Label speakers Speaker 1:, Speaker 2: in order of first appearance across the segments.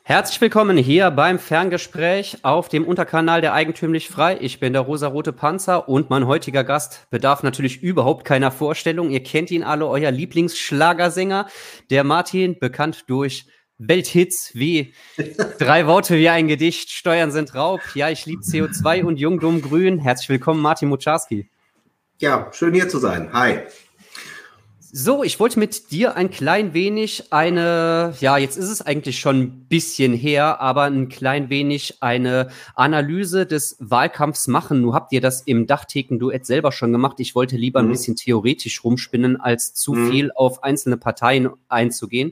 Speaker 1: Herzlich willkommen hier beim Ferngespräch auf dem Unterkanal der Eigentümlich Frei. Ich bin der rosarote Panzer und mein heutiger Gast bedarf natürlich überhaupt keiner Vorstellung. Ihr kennt ihn alle, euer Lieblingsschlagersänger, der Martin, bekannt durch Welthits wie 3 Worte wie ein Gedicht, Steuern sind Raub, ja, ich liebe CO2 und Jung, Dumm, Grün. Herzlich willkommen, Martin Mucharski.
Speaker 2: Ja, schön hier zu sein. Hi.
Speaker 1: So, ich wollte mit dir ein klein wenig jetzt ist es eigentlich schon ein bisschen her, aber ein klein wenig eine Analyse des Wahlkampfs machen. Nun habt ihr das im Dachtheken-Duett selber schon gemacht. Ich wollte lieber ein bisschen theoretisch rumspinnen, als zu viel auf einzelne Parteien einzugehen.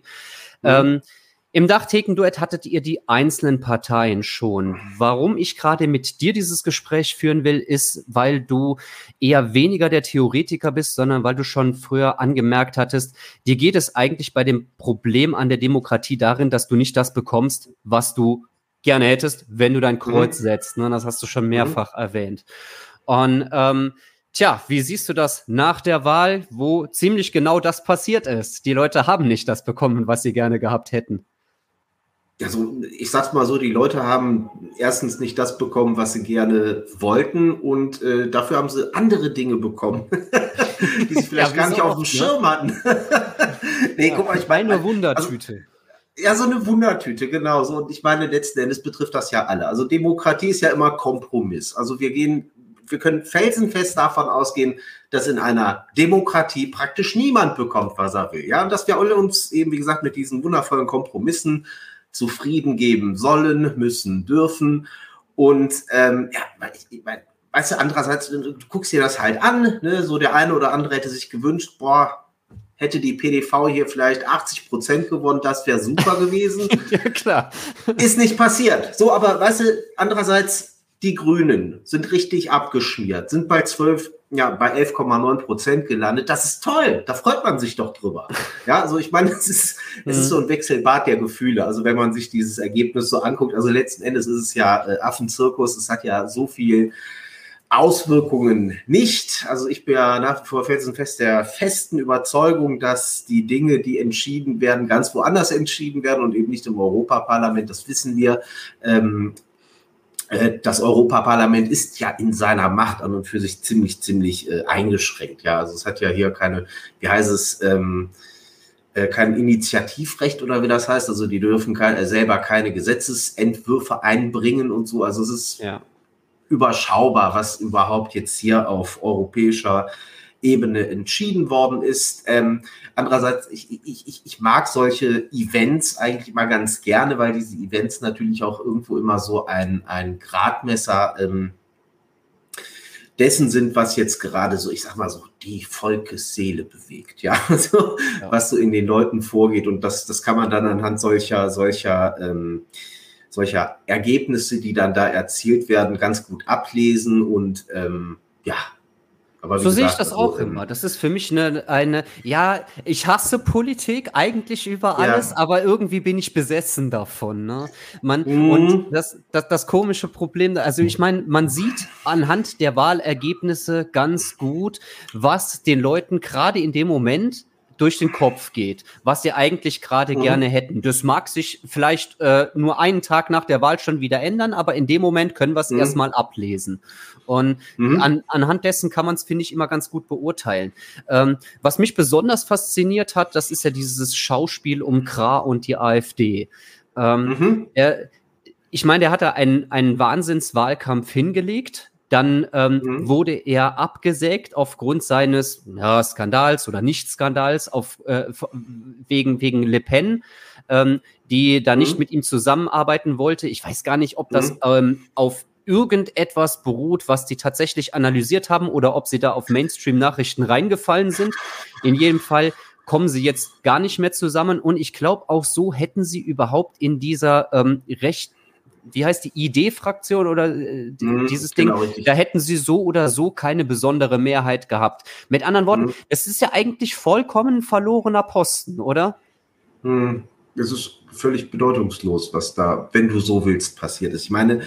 Speaker 1: Im Dachtheken-Duett hattet ihr die einzelnen Parteien schon. Warum ich gerade mit dir dieses Gespräch führen will, ist, weil du eher weniger der Theoretiker bist, sondern weil du schon früher angemerkt hattest, dir geht es eigentlich bei dem Problem an der Demokratie darin, dass du nicht das bekommst, was du gerne hättest, wenn du dein Kreuz setzt. Ne? Das hast du schon mehrfach erwähnt. Und wie siehst du das nach der Wahl, wo ziemlich genau das passiert ist? Die Leute haben nicht das bekommen, was sie gerne gehabt hätten.
Speaker 2: Also ich sag's mal so, die Leute haben erstens nicht das bekommen, was sie gerne wollten, und dafür haben sie andere Dinge bekommen, die sie vielleicht gar nicht auf dem Schirm hatten.
Speaker 1: Guck mal, ich meine eine Wundertüte.
Speaker 2: So eine Wundertüte, genau. So, und ich meine, letzten Endes betrifft das ja alle. Also Demokratie ist ja immer Kompromiss. Also wir können felsenfest davon ausgehen, dass in einer Demokratie praktisch niemand bekommt, was er will. Ja, und dass wir alle uns eben, wie gesagt, mit diesen wundervollen Kompromissen zufrieden geben sollen, müssen, dürfen. Und weißt du, andererseits, du guckst dir das halt an, ne? So der eine oder andere hätte sich gewünscht, hätte die PDV hier vielleicht 80% gewonnen, das wäre super gewesen.
Speaker 1: Ja, klar.
Speaker 2: Ist nicht passiert. So, aber weißt du, andererseits, die Grünen sind richtig abgeschmiert, sind bei 11,9% gelandet. Das ist toll, da freut man sich doch drüber. Ja, also ich meine, es ist so ein Wechselbad der Gefühle. Also wenn man sich dieses Ergebnis so anguckt, also letzten Endes ist es ja Affenzirkus, es hat ja so viel Auswirkungen nicht. Also ich bin ja nach wie vor felsenfest der festen Überzeugung, dass die Dinge, die entschieden werden, ganz woanders entschieden werden und eben nicht im Europaparlament. Das wissen wir. Das Europaparlament ist ja in seiner Macht an und für sich ziemlich eingeschränkt. Ja, also es hat ja hier keine, kein Initiativrecht oder wie das heißt. Also die dürfen selber keine Gesetzesentwürfe einbringen und so. Also es ist überschaubar, was überhaupt jetzt hier auf europäischer Ebene entschieden worden ist. Andererseits, ich mag solche Events eigentlich mal ganz gerne, weil diese Events natürlich auch irgendwo immer so ein Gradmesser dessen sind, was jetzt gerade so, ich sag mal so, die Volkesseele bewegt, ja, also, was so in den Leuten vorgeht, und das kann man dann anhand solcher Ergebnisse, die dann da erzielt werden, ganz gut ablesen und aber
Speaker 1: so sehe ich das auch immer. Das ist für mich ich hasse Politik eigentlich über alles, aber irgendwie bin ich besessen davon. Ne? Und das komische Problem, also ich meine, man sieht anhand der Wahlergebnisse ganz gut, was den Leuten gerade in dem Moment durch den Kopf geht, was sie eigentlich gerade gerne hätten. Das mag sich vielleicht nur einen Tag nach der Wahl schon wieder ändern, aber in dem Moment können wir es erstmal ablesen. Und anhand dessen kann man es, finde ich, immer ganz gut beurteilen. Was mich besonders fasziniert hat, das ist ja dieses Schauspiel um Krah und die AfD. Ich meine, der hatte einen Wahnsinnswahlkampf hingelegt. Dann wurde er abgesägt aufgrund seines Skandals oder Nicht-Skandals wegen Le Pen, die da nicht mit ihm zusammenarbeiten wollte. Ich weiß gar nicht, ob das auf irgendetwas beruht, was die tatsächlich analysiert haben oder ob sie da auf Mainstream-Nachrichten reingefallen sind. In jedem Fall kommen sie jetzt gar nicht mehr zusammen, und ich glaube, auch so hätten sie überhaupt in dieser wie heißt die ID-Fraktion oder dieses Ding, richtig. Da hätten sie so oder so keine besondere Mehrheit gehabt. Mit anderen Worten, es ist ja eigentlich vollkommen verlorener Posten, oder?
Speaker 2: Es ist völlig bedeutungslos, was da, wenn du so willst, passiert ist. Ich meine,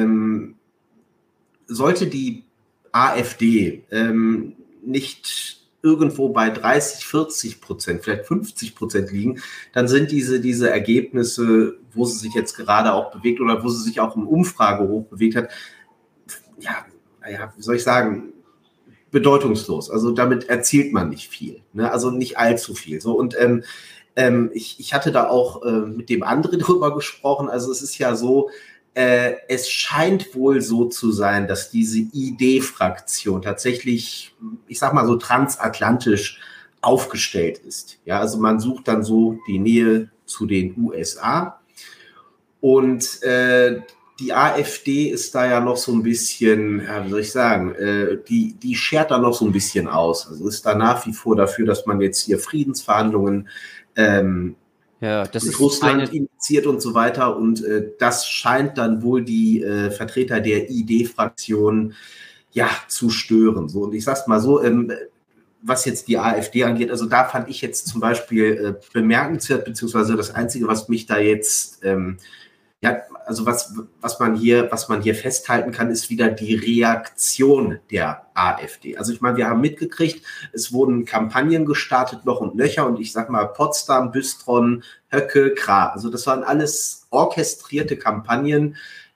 Speaker 2: sollte die AfD nicht irgendwo bei 30-40%, vielleicht 50% liegen, dann sind diese Ergebnisse, wo sie sich jetzt gerade auch bewegt oder wo sie sich auch im Umfragehoch bewegt hat, ja, naja, wie soll ich sagen, bedeutungslos. Also damit erzielt man nicht viel, ne? Also nicht allzu viel. So, und ich hatte da auch mit dem anderen drüber gesprochen. Also es ist ja so, es scheint wohl so zu sein, dass diese ID-Fraktion tatsächlich, ich sag mal so, transatlantisch aufgestellt ist. Ja, also man sucht dann so die Nähe zu den USA. Und die AfD ist da ja noch so ein bisschen, ja, wie soll ich sagen, die schert da noch so ein bisschen aus. Also ist da nach wie vor dafür, dass man jetzt hier Friedensverhandlungen
Speaker 1: das
Speaker 2: mit
Speaker 1: ist
Speaker 2: Russland initiiert und so weiter. Und das scheint dann wohl die Vertreter der ID-Fraktion ja zu stören. So, und ich sag's mal so, was jetzt die AfD angeht, also da fand ich jetzt zum Beispiel bemerkenswert, beziehungsweise das Einzige, was mich da jetzt ja, also was man hier festhalten kann, ist wieder die Reaktion der AfD. Also ich meine, wir haben mitgekriegt, es wurden Kampagnen gestartet, Loch und Nöcher, und ich sag mal Potsdam, Büstron, Höcke, Krah. Also das waren alles orchestrierte Kampagnen,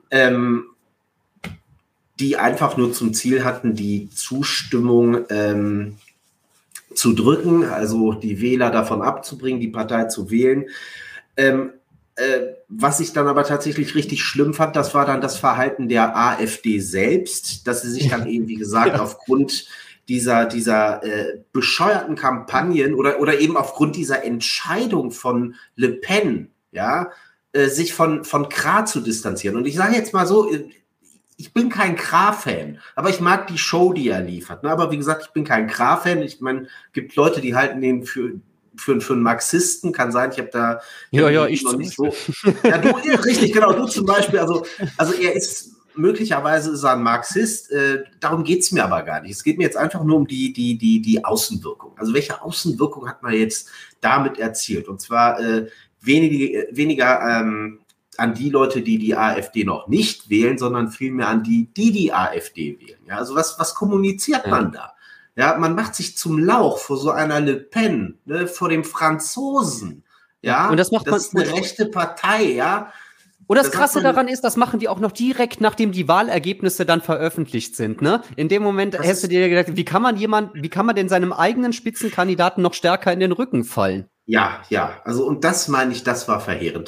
Speaker 2: die einfach nur zum Ziel hatten, die Zustimmung zu drücken, also die Wähler davon abzubringen, die Partei zu wählen. Was ich dann aber tatsächlich richtig schlimm fand, das war dann das Verhalten der AfD selbst, dass sie sich dann eben, wie gesagt, aufgrund dieser bescheuerten Kampagnen oder eben aufgrund dieser Entscheidung von Le Pen, ja, sich von Krah zu distanzieren. Und ich sage jetzt mal so, ich bin kein Krah-Fan, aber ich mag die Show, die er liefert. Ne? Aber wie gesagt, ich bin kein Krah-Fan. Ich meine, gibt Leute, die halten den für einen Marxisten, kann sein, ich habe da
Speaker 1: ich
Speaker 2: noch nicht so. Ja, du, richtig, genau, du zum Beispiel, also er ist möglicherweise ist er ein Marxist, darum geht es mir aber gar nicht. Es geht mir jetzt einfach nur um die Außenwirkung. Also welche Außenwirkung hat man jetzt damit erzielt? Und zwar weniger an die Leute, die AfD noch nicht wählen, sondern vielmehr an die AfD wählen. Ja, also was kommuniziert man da? Ja, man macht sich zum Lauch vor so einer Le Pen, ne, vor dem Franzosen. Ja,
Speaker 1: und das
Speaker 2: ist eine rechte Partei, ja.
Speaker 1: Und das Krasse daran ist, das machen die auch noch direkt, nachdem die Wahlergebnisse dann veröffentlicht sind, ne? In dem Moment hast du dir gedacht, wie kann man denn seinem eigenen Spitzenkandidaten noch stärker in den Rücken fallen?
Speaker 2: Ja, also und das meine ich, das war verheerend.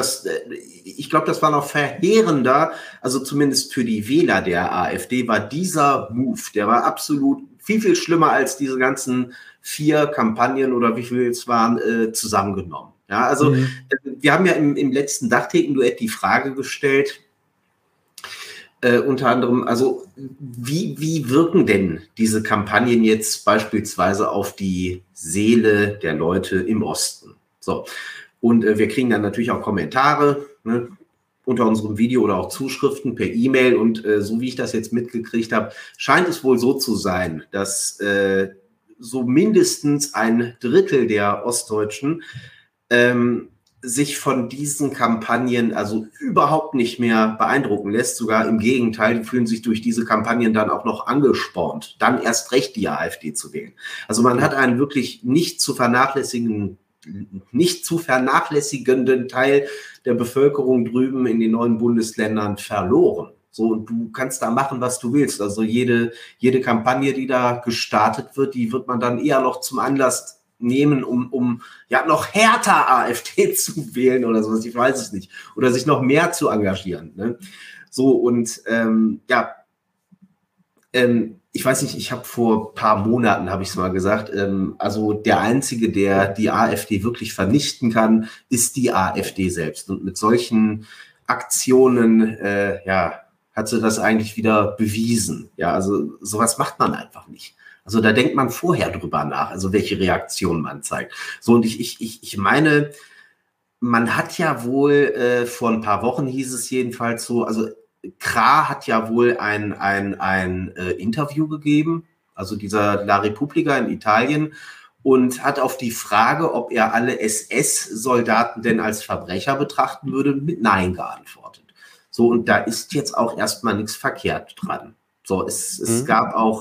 Speaker 2: Ich glaube, das war noch verheerender, also zumindest für die Wähler der AfD war dieser Move, der war absolut viel, viel schlimmer als diese ganzen 4 Kampagnen oder wie viel es waren, zusammengenommen. Ja, also wir haben ja im letzten Dachtheken-Duett die Frage gestellt, unter anderem, also wie wirken denn diese Kampagnen jetzt beispielsweise auf die Seele der Leute im Osten? So, und wir kriegen dann natürlich auch Kommentare, ne, unter unserem Video oder auch Zuschriften per E-Mail, und so wie ich das jetzt mitgekriegt habe, scheint es wohl so zu sein, dass so mindestens ein Drittel der Ostdeutschen sich von diesen Kampagnen also überhaupt nicht mehr beeindrucken lässt. Sogar im Gegenteil, die fühlen sich durch diese Kampagnen dann auch noch angespornt, dann erst recht die AfD zu wählen. Also man hat einen wirklich nicht zu vernachlässigenden Teil der Bevölkerung drüben in den neuen Bundesländern verloren. So, und du kannst da machen, was du willst. Also jede Kampagne, die da gestartet wird, die wird man dann eher noch zum Anlass nehmen, um ja noch härter AfD zu wählen oder sowas, ich weiß es nicht. Oder sich noch mehr zu engagieren. Ne? So, und ich weiß nicht, ich habe vor ein paar Monaten, habe ich es mal gesagt, also der Einzige, der die AfD wirklich vernichten kann, ist die AfD selbst. Und mit solchen Aktionen, hat sie das eigentlich wieder bewiesen. Ja, also sowas macht man einfach nicht. Also da denkt man vorher drüber nach, also welche Reaktion man zeigt. So, und ich meine, man hat ja wohl, vor ein paar Wochen hieß es jedenfalls so, also Krah hat ja wohl ein Interview gegeben, also dieser La Repubblica in Italien, und hat auf die Frage, ob er alle SS-Soldaten denn als Verbrecher betrachten würde, mit Nein geantwortet. So, und da ist jetzt auch erstmal nichts verkehrt dran. So, es gab auch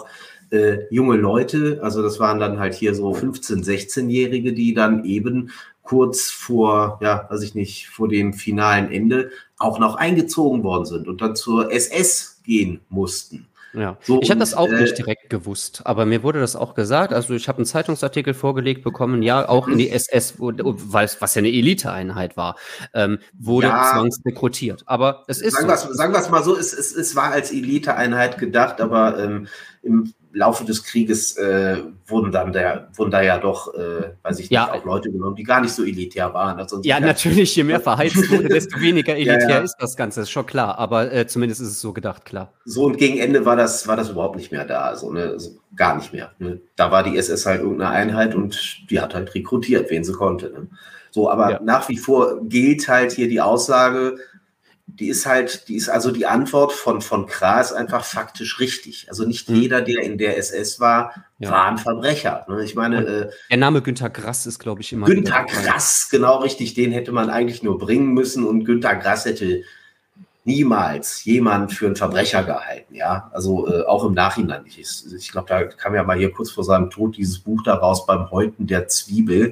Speaker 2: junge Leute, also das waren dann halt hier so 15-, 16-Jährige, die dann eben kurz vor, ja, weiß ich nicht, vor dem finalen Ende auch noch eingezogen worden sind und dann zur SS gehen mussten.
Speaker 1: Ja, so, ich habe das auch nicht direkt gewusst, aber mir wurde das auch gesagt. Also ich habe einen Zeitungsartikel vorgelegt bekommen, ja, auch in die SS, was ja eine Eliteeinheit war, wurde zwangsrekrutiert. Aber es ist
Speaker 2: sagen wir es mal so, es war als Eliteeinheit gedacht, aber im Laufe des Krieges wurden da ja doch, weiß ich nicht, auch Leute genommen, die gar nicht so elitär waren. Also
Speaker 1: ja, natürlich, je mehr verheizt wurde, desto weniger elitär ist das Ganze, ist schon klar. Aber zumindest ist es so gedacht, klar.
Speaker 2: So, und gegen Ende war das überhaupt nicht mehr da, also gar nicht mehr. Ne? Da war die SS halt irgendeine Einheit und die hat halt rekrutiert, wen sie konnte. Ne? So, aber nach wie vor gilt halt hier die Aussage, die ist also die Antwort von Krah ist einfach faktisch richtig. Also nicht jeder, der in der SS war ein Verbrecher. Ne? Ich meine,
Speaker 1: der Name Günter Grass ist, glaube ich, immer.
Speaker 2: Günter Grass, genau richtig, den hätte man eigentlich nur bringen müssen und Günter Grass hätte niemals jemand für einen Verbrecher gehalten, ja. Also auch im Nachhinein nicht. Ich glaube, da kam ja mal hier kurz vor seinem Tod dieses Buch daraus beim Häuten der Zwiebel.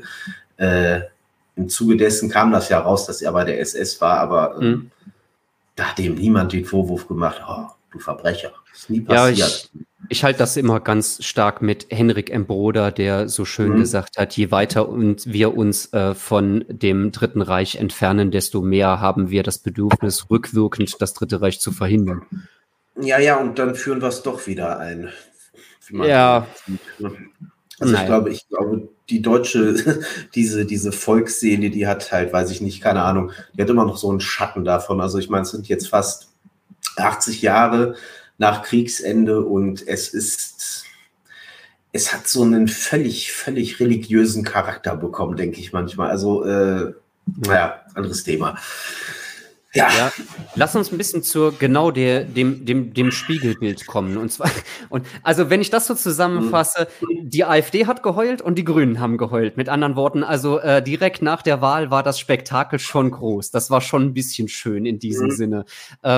Speaker 2: Im Zuge dessen kam das ja raus, dass er bei der SS war, aber da hat ihm niemand den Vorwurf gemacht, oh, du Verbrecher. Das ist nie passiert.
Speaker 1: Ja, ich halte das immer ganz stark mit Henrik M. Broder, der so schön gesagt hat, je weiter wir uns von dem Dritten Reich entfernen, desto mehr haben wir das Bedürfnis, rückwirkend das Dritte Reich zu verhindern.
Speaker 2: Ja, und dann führen wir es doch wieder ein.
Speaker 1: Ja.
Speaker 2: Also ich glaube, die deutsche, diese Volksseele, die hat halt, weiß ich nicht, keine Ahnung, die hat immer noch so einen Schatten davon. Also ich meine, es sind jetzt fast 80 Jahre nach Kriegsende und es hat so einen völlig religiösen Charakter bekommen, denke ich manchmal. Also, anderes Thema.
Speaker 1: Ja, lass uns ein bisschen zu genau dem Spiegelbild kommen. Also wenn ich das so zusammenfasse, die AfD hat geheult und die Grünen haben geheult. Mit anderen Worten, also direkt nach der Wahl war das Spektakel schon groß. Das war schon ein bisschen schön in diesem Sinne.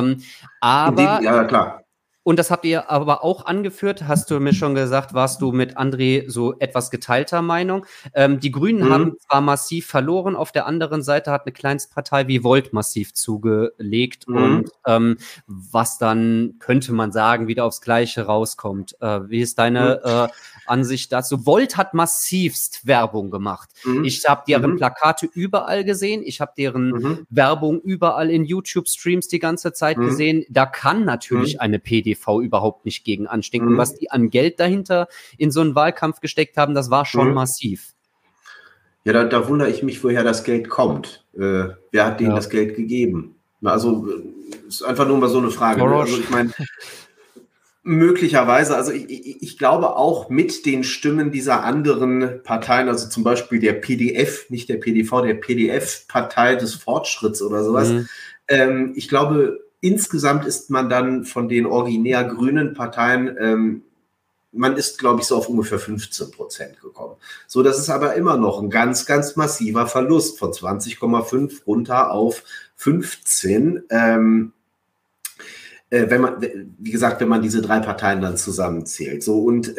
Speaker 2: Ja, klar.
Speaker 1: Und das habt ihr aber auch angeführt, hast du mir schon gesagt, warst du mit André so etwas geteilter Meinung. Die Grünen haben zwar massiv verloren, auf der anderen Seite hat eine Kleinstpartei wie Volt massiv zugelegt und was dann, könnte man sagen, wieder aufs Gleiche rauskommt. Wie ist deine Ansicht dazu? Volt hat massivst Werbung gemacht. Ich habe deren Plakate überall gesehen, ich habe deren Werbung überall in YouTube-Streams die ganze Zeit gesehen. Da kann natürlich eine PDV überhaupt nicht gegen anstinken. Was die an Geld dahinter in so einen Wahlkampf gesteckt haben, das war schon massiv.
Speaker 2: Ja, da wundere ich mich, woher das Geld kommt. Wer hat denen das Geld gegeben? Also, ist einfach nur mal so eine Frage. Ne? Also, ich meine, möglicherweise, also ich glaube auch mit den Stimmen dieser anderen Parteien, also zum Beispiel der PDF, nicht der PDV, der PDF-Partei des Fortschritts oder sowas. Ich glaube, insgesamt ist man dann von den originär grünen Parteien, man ist, glaube ich, so auf ungefähr 15% gekommen. So, das ist aber immer noch ein ganz, ganz massiver Verlust von 20,5 runter auf 15. Wenn man diese drei Parteien dann zusammenzählt. So, und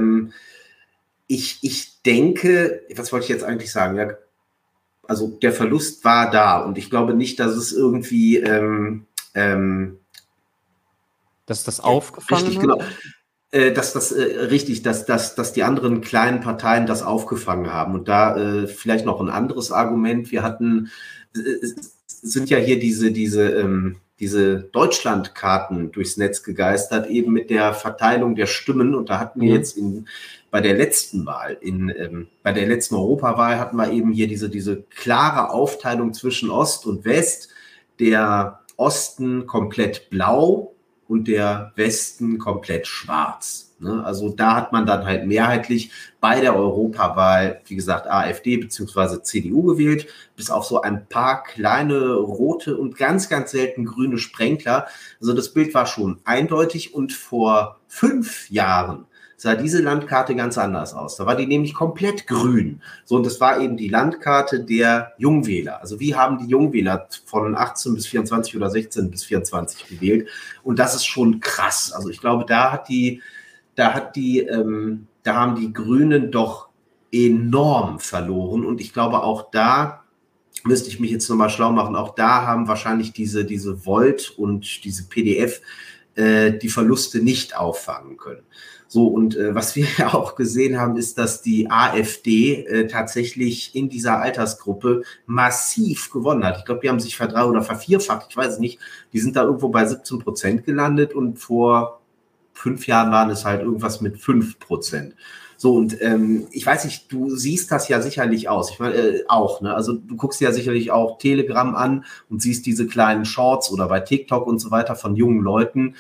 Speaker 2: ich denke, was wollte ich jetzt eigentlich sagen? Ja, also der Verlust war da und ich glaube nicht, dass es irgendwie
Speaker 1: dass das aufgefangen
Speaker 2: richtig, genau. Dass die anderen kleinen Parteien das aufgefangen haben. Und da vielleicht noch ein anderes Argument. Wir hatten, sind ja hier diese Deutschlandkarten durchs Netz gegeistert, eben mit der Verteilung der Stimmen. Und da hatten wir jetzt bei der letzten Wahl, bei der letzten Europawahl hatten wir eben hier diese klare Aufteilung zwischen Ost und West. Der Osten komplett blau und der Westen komplett schwarz. Ne? Also da hat man dann halt mehrheitlich bei der Europawahl, wie gesagt, AfD bzw. CDU gewählt, bis auf so ein paar kleine rote und ganz, ganz selten grüne Sprenkler. Also das Bild war schon eindeutig und vor 5 Jahren sah diese Landkarte ganz anders aus. Da war die nämlich komplett grün. So, und das war eben die Landkarte der Jungwähler. Also wie haben die Jungwähler von 18 bis 24 oder 16 bis 24 gewählt? Und das ist schon krass. Also ich glaube, da hat die da haben die Grünen doch enorm verloren. Und ich glaube, auch da müsste ich mich jetzt nochmal schlau machen. Auch da haben wahrscheinlich diese Volt und diese PDF die Verluste nicht auffangen können. So, und was wir ja auch gesehen haben, ist, dass die AfD tatsächlich in dieser Altersgruppe massiv gewonnen hat. Ich glaube, die haben sich verdreifacht oder vervierfacht, ich weiß es nicht. Die sind da irgendwo bei 17% gelandet und vor 5 Jahren waren es halt irgendwas mit 5%. So, und ich weiß nicht, du siehst das ja sicherlich aus. Ich meine, auch, ne? Also du guckst ja sicherlich auch Telegram an und siehst diese kleinen Shorts oder bei TikTok und so weiter von jungen Leuten,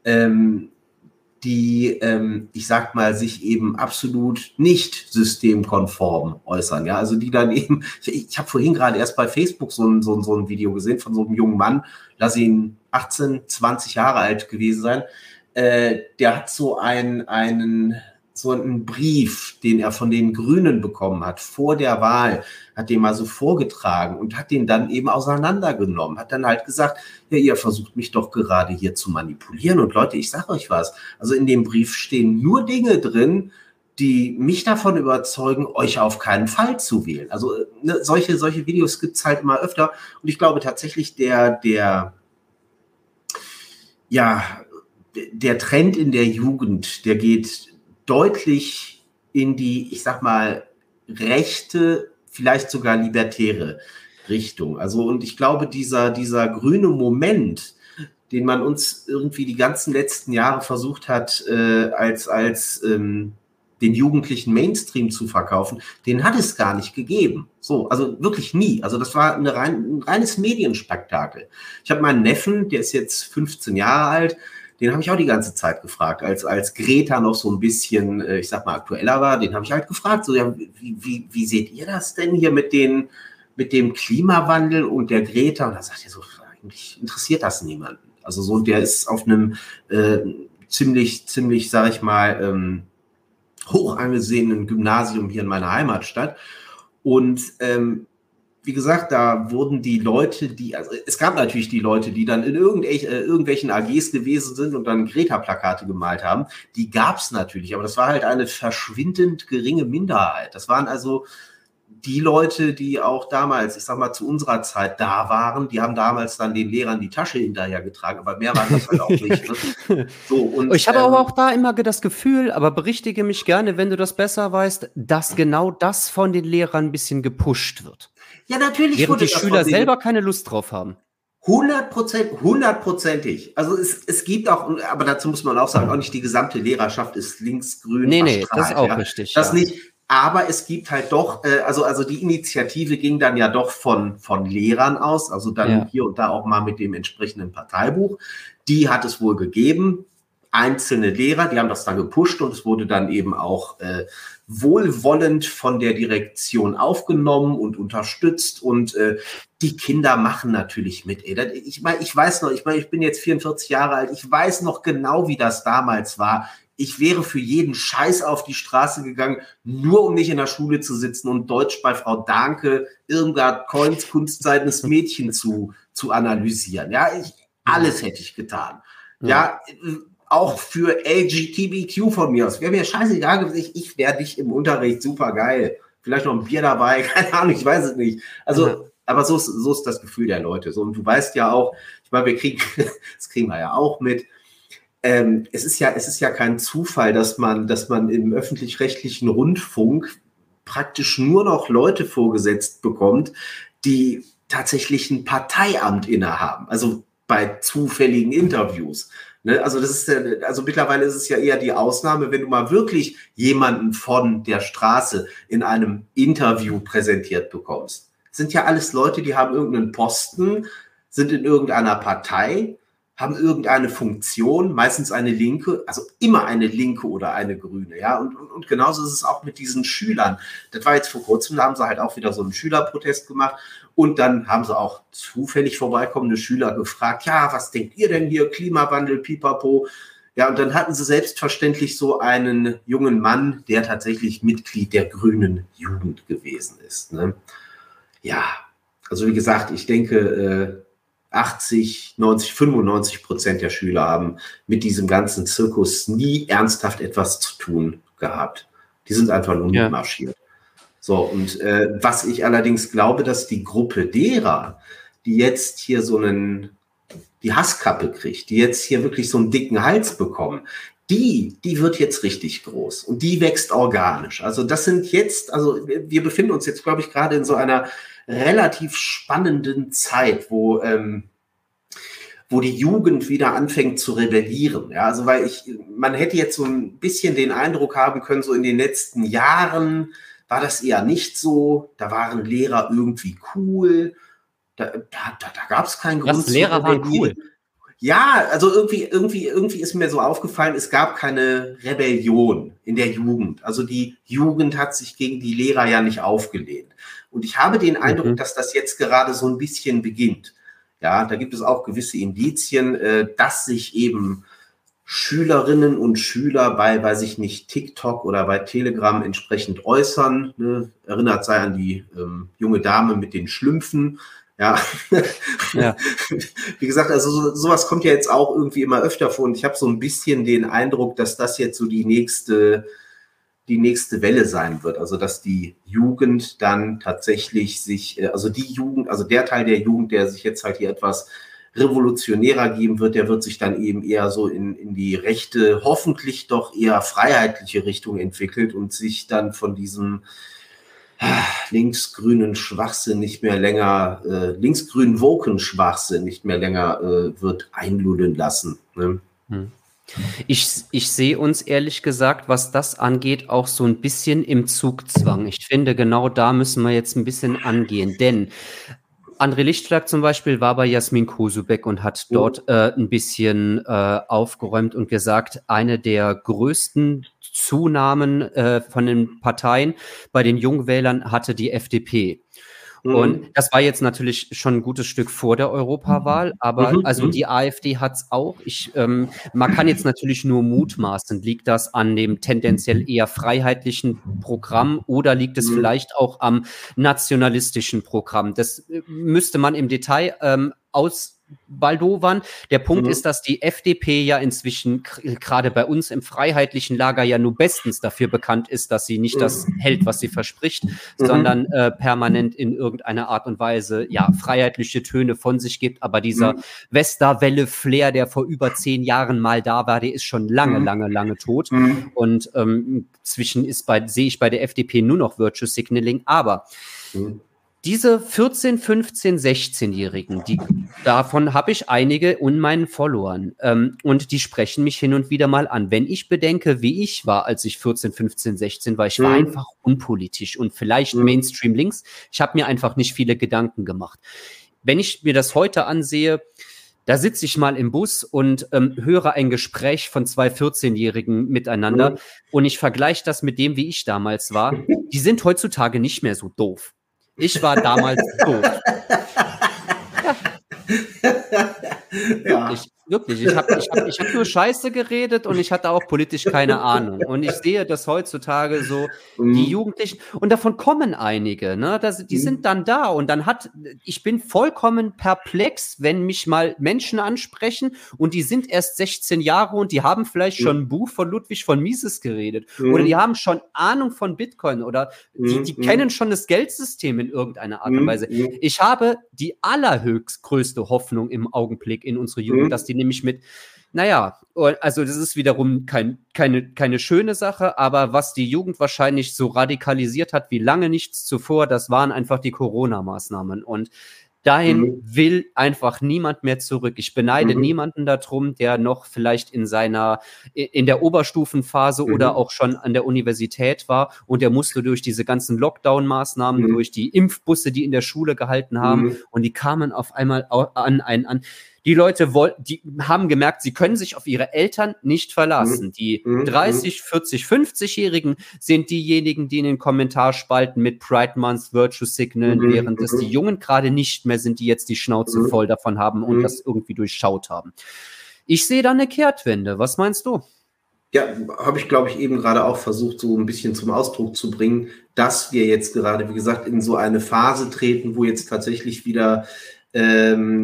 Speaker 2: die, ich sag mal, sich eben absolut nicht systemkonform äußern. Ja, also die dann eben, ich habe vorhin gerade erst bei Facebook so ein Video gesehen von so einem jungen Mann, lass ihn 18, 20 Jahre alt gewesen sein. Der hat so einen Brief, den er von den Grünen bekommen hat, vor der Wahl, hat den mal so vorgetragen und hat den dann eben auseinandergenommen, hat dann halt gesagt, ja, ihr versucht mich doch gerade hier zu manipulieren und Leute, ich sag euch was, also in dem Brief stehen nur Dinge drin, die mich davon überzeugen, euch auf keinen Fall zu wählen. Also ne, solche Videos gibt's halt immer öfter und ich glaube tatsächlich der Trend in der Jugend, der geht deutlich in die, ich sag mal, rechte, vielleicht sogar libertäre Richtung. Also, und ich glaube, dieser grüne Moment, den man uns irgendwie die ganzen letzten Jahre versucht hat, als den jugendlichen Mainstream zu verkaufen, den hat es gar nicht gegeben. So, also wirklich nie. Also das war ein reines Medienspektakel. Ich habe meinen Neffen, der ist jetzt 15 Jahre alt, den habe ich auch die ganze Zeit gefragt, als Greta noch so ein bisschen, ich sag mal, aktueller war, den habe ich halt gefragt, so, ja, wie seht ihr das denn hier mit dem Klimawandel und der Greta? Und da sagt er so, eigentlich interessiert das niemanden. Also so, der ist auf einem ziemlich, sag ich mal, hoch angesehenen Gymnasium hier in meiner Heimatstadt. Und wie gesagt, da wurden die Leute, also es gab natürlich die Leute, die dann in irgendwelchen AGs gewesen sind und dann Greta-Plakate gemalt haben. Die gab es natürlich, aber das war halt eine verschwindend geringe Minderheit. Das waren also die Leute, die auch damals, ich sag mal, zu unserer Zeit da waren, die haben damals dann den Lehrern die Tasche hinterher getragen, aber mehr waren das halt auch nicht. Ne? So, und,
Speaker 1: ich habe aber auch da immer das Gefühl, aber berichtige mich gerne, wenn du das besser weißt, dass genau das von den Lehrern ein bisschen gepusht wird.
Speaker 2: Ja, natürlich.
Speaker 1: Während die Schüler selber keine Lust drauf haben.
Speaker 2: 100%, hundertprozentig. Also es gibt auch, aber dazu muss man auch sagen, auch nicht die gesamte Lehrerschaft ist linksgrün
Speaker 1: verstrahlt. Nee, das ist auch richtig.
Speaker 2: Das nicht. Aber es gibt halt doch, also die Initiative ging dann ja doch von Lehrern aus, also dann hier und da auch mal mit dem entsprechenden Parteibuch. Die hat es wohl gegeben. Einzelne Lehrer, die haben das dann gepusht und es wurde dann eben auch wohlwollend von der Direktion aufgenommen und unterstützt und die Kinder machen natürlich mit. Ich meine, ich weiß noch, ich bin jetzt 44 Jahre alt, ich weiß noch genau, wie das damals war. Ich wäre für jeden Scheiß auf die Straße gegangen, nur um nicht in der Schule zu sitzen und Deutsch bei Frau Dahnke, Irmgard Coins Kunstseitenes Mädchen zu analysieren. Ja, alles hätte ich getan. Ja, auch für LGBTQ von mir aus. Wäre mir scheißegal gewesen, ich wäre dich im Unterricht super geil. Vielleicht noch ein Bier dabei, keine Ahnung, ich weiß es nicht. Also, aber so ist das Gefühl der Leute. So, und du weißt ja auch, ich meine, das kriegen wir ja auch mit. Es ist ja kein Zufall, dass man im öffentlich-rechtlichen Rundfunk praktisch nur noch Leute vorgesetzt bekommt, die tatsächlich ein Parteiamt innehaben. Also bei zufälligen Interviews. Ne? Also also mittlerweile ist es ja eher die Ausnahme, wenn du mal wirklich jemanden von der Straße in einem Interview präsentiert bekommst. Das sind ja alles Leute, die haben irgendeinen Posten, sind in irgendeiner Partei, haben irgendeine Funktion, meistens eine linke, also immer eine linke oder eine grüne, ja, und genauso ist es auch mit diesen Schülern. Das war jetzt vor kurzem, da haben sie halt auch wieder so einen Schülerprotest gemacht und dann haben sie auch zufällig vorbeikommende Schüler gefragt, ja, was denkt ihr denn hier, Klimawandel, pipapo, ja, und dann hatten sie selbstverständlich so einen jungen Mann, der tatsächlich Mitglied der grünen Jugend gewesen ist, ne? Ja, also wie gesagt, ich denke, 80, 90, 95% der Schüler haben mit diesem ganzen Zirkus nie ernsthaft etwas zu tun gehabt. Die sind einfach nur mitmarschiert. So, und was ich allerdings glaube, dass die Gruppe derer, die jetzt hier die Hasskappe kriegt, die jetzt hier wirklich so einen dicken Hals bekommen, die wird jetzt richtig groß und die wächst organisch. Also das sind jetzt, also wir befinden uns jetzt, glaube ich, gerade in so einer relativ spannenden Zeit, wo die Jugend wieder anfängt zu rebellieren. Ja, also man hätte jetzt so ein bisschen den Eindruck haben können, so in den letzten Jahren war das eher nicht so. Da waren Lehrer irgendwie cool. Da gab es keinen Grund.
Speaker 1: Lehrer waren cool.
Speaker 2: Ja, also irgendwie ist mir so aufgefallen, es gab keine Rebellion in der Jugend. Also die Jugend hat sich gegen die Lehrer ja nicht aufgelehnt. Und ich habe den Eindruck, dass das jetzt gerade so ein bisschen beginnt. Ja, da gibt es auch gewisse Indizien, dass sich eben Schülerinnen und Schüler bei, weiß ich nicht, TikTok oder bei Telegram entsprechend äußern. Ne? Erinnert sei an die junge Dame mit den Schlümpfen. Ja. Wie gesagt, also sowas kommt ja jetzt auch irgendwie immer öfter vor und ich habe so ein bisschen den Eindruck, dass das jetzt so die nächste Welle sein wird. Also dass die Jugend dann tatsächlich also der Teil der Jugend, der sich jetzt halt hier etwas revolutionärer geben wird, der wird sich dann eben eher so in die rechte, hoffentlich doch eher freiheitliche Richtung entwickelt und sich dann von diesem linksgrünen Schwachsinn nicht mehr länger, linksgrünen Woken-Schwachsinn nicht mehr länger wird einlullen lassen. Ne?
Speaker 1: Ich sehe uns ehrlich gesagt, was das angeht, auch so ein bisschen im Zugzwang. Ich finde, genau da müssen wir jetzt ein bisschen angehen, denn André Lichtschlag zum Beispiel war bei Jasmin Kosubek und hat dort ein bisschen aufgeräumt und gesagt, eine der größten Zunahmen von den Parteien bei den Jungwählern hatte die FDP. Und das war jetzt natürlich schon ein gutes Stück vor der Europawahl, aber also die AfD hat es auch. Man kann jetzt natürlich nur mutmaßen, liegt das an dem tendenziell eher freiheitlichen Programm oder liegt es vielleicht auch am nationalistischen Programm? Das müsste man im Detail ausbaldowern. Der Punkt ist, dass die FDP ja inzwischen gerade bei uns im freiheitlichen Lager ja nur bestens dafür bekannt ist, dass sie nicht das hält, was sie verspricht, sondern permanent in irgendeiner Art und Weise freiheitliche Töne von sich gibt. Aber dieser Westerwelle-Flair, der vor über 10 Jahren mal da war, der ist schon lange tot. Und inzwischen sehe ich bei der FDP nur noch Virtue Signaling. Aber diese 14, 15, 16-Jährigen, davon habe ich einige in meinen Followern und die sprechen mich hin und wieder mal an. Wenn ich bedenke, wie ich war, als ich 14, 15, 16 war, ich war einfach unpolitisch und vielleicht Mainstream links. Ich habe mir einfach nicht viele Gedanken gemacht. Wenn ich mir das heute ansehe, da sitze ich mal im Bus und höre ein Gespräch von 2 14-Jährigen miteinander und ich vergleiche das mit dem, wie ich damals war. Die sind heutzutage nicht mehr so doof. Ich war damals doof. Wirklich. Ich hab nur Scheiße geredet und ich hatte auch politisch keine Ahnung. Und ich sehe das heutzutage so, die Jugendlichen, und davon kommen einige, ne? Die sind dann da und ich bin vollkommen perplex, wenn mich mal Menschen ansprechen und die sind erst 16 Jahre und die haben vielleicht schon ein Buch von Ludwig von Mises geredet oder die haben schon Ahnung von Bitcoin oder die kennen schon das Geldsystem in irgendeiner Art und Weise. Ich habe die größte Hoffnung im Augenblick in unsere Jugend, dass die nämlich also das ist wiederum keine schöne Sache, aber was die Jugend wahrscheinlich so radikalisiert hat wie lange nichts zuvor, das waren einfach die Corona-Maßnahmen und dahin will einfach niemand mehr zurück. Ich beneide niemanden darum, der noch vielleicht in der Oberstufenphase oder auch schon an der Universität war und der musste durch diese ganzen Lockdown-Maßnahmen, durch die Impfbusse, die in der Schule gehalten haben und die kamen auf einmal an einen an. Die Leute die haben gemerkt, sie können sich auf ihre Eltern nicht verlassen. Die 30, 40, 50-Jährigen sind diejenigen, die in den Kommentarspalten mit Pride Month Virtue signalen, während es die Jungen gerade nicht mehr sind, die jetzt die Schnauze voll davon haben und das irgendwie durchschaut haben. Ich sehe da eine Kehrtwende. Was meinst du?
Speaker 2: Ja, habe ich, glaube ich, eben gerade auch versucht, so ein bisschen zum Ausdruck zu bringen, dass wir jetzt gerade, wie gesagt, in so eine Phase treten, wo jetzt tatsächlich wieder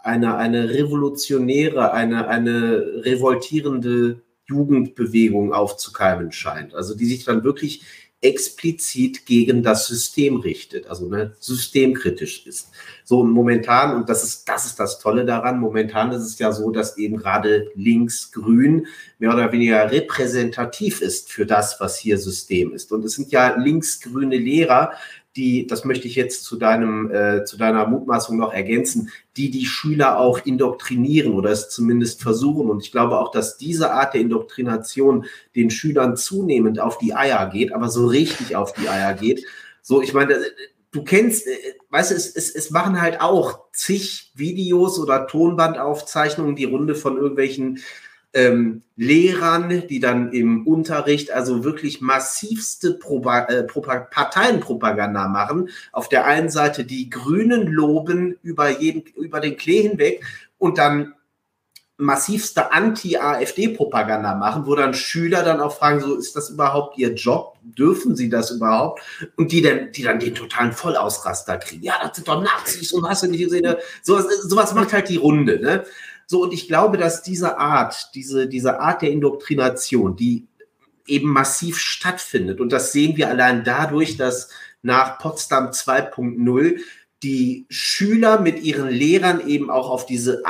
Speaker 2: eine revolutionäre, eine revoltierende Jugendbewegung aufzukeimen scheint. Also die sich dann wirklich explizit gegen das System richtet, also systemkritisch ist. So momentan, und das ist das Tolle daran, momentan ist es ja so, dass eben gerade links-grün mehr oder weniger repräsentativ ist für das, was hier System ist. Und es sind ja links-grüne Lehrer, die, das möchte ich jetzt zu deiner Mutmaßung noch ergänzen, die Schüler auch indoktrinieren oder es zumindest versuchen. Und ich glaube auch, dass diese Art der Indoktrination den Schülern zunehmend auf die Eier geht, aber so richtig auf die Eier geht. So, ich meine, du kennst, weißt du, es machen halt auch zig Videos oder Tonbandaufzeichnungen die Runde von irgendwelchen Lehrern, die dann im Unterricht also wirklich massivste Parteienpropaganda machen. Auf der einen Seite die Grünen loben über den Klee hinweg und dann massivste Anti-AfD-Propaganda machen, wo dann Schüler dann auch fragen, so, ist das überhaupt ihr Job? Dürfen sie das überhaupt? Und die dann den totalen Vollausraster kriegen. Ja, das sind doch Nazis und hast du nicht gesehen? Sowas macht halt die Runde, ne? So, und ich glaube, dass diese Art der Indoktrination, die eben massiv stattfindet, und das sehen wir allein dadurch, dass nach Potsdam 2.0 die Schüler mit ihren Lehrern eben auch auf diese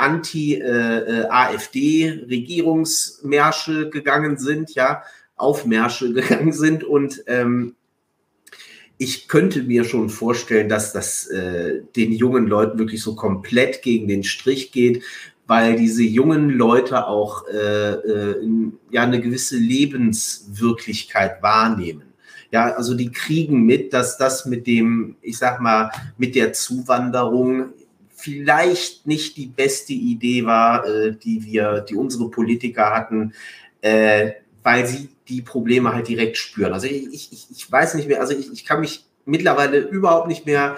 Speaker 2: Anti-AfD-Regierungsmärsche gegangen sind, ja, Aufmärsche gegangen sind und ich könnte mir schon vorstellen, dass das den jungen Leuten wirklich so komplett gegen den Strich geht, weil diese jungen Leute auch eine gewisse Lebenswirklichkeit wahrnehmen. Ja, also die kriegen mit, dass das mit dem, ich sag mal, mit der Zuwanderung vielleicht nicht die beste Idee war, die unsere Politiker hatten, weil sie die Probleme halt direkt spüren. Also ich weiß nicht mehr, also ich kann mich mittlerweile überhaupt nicht mehr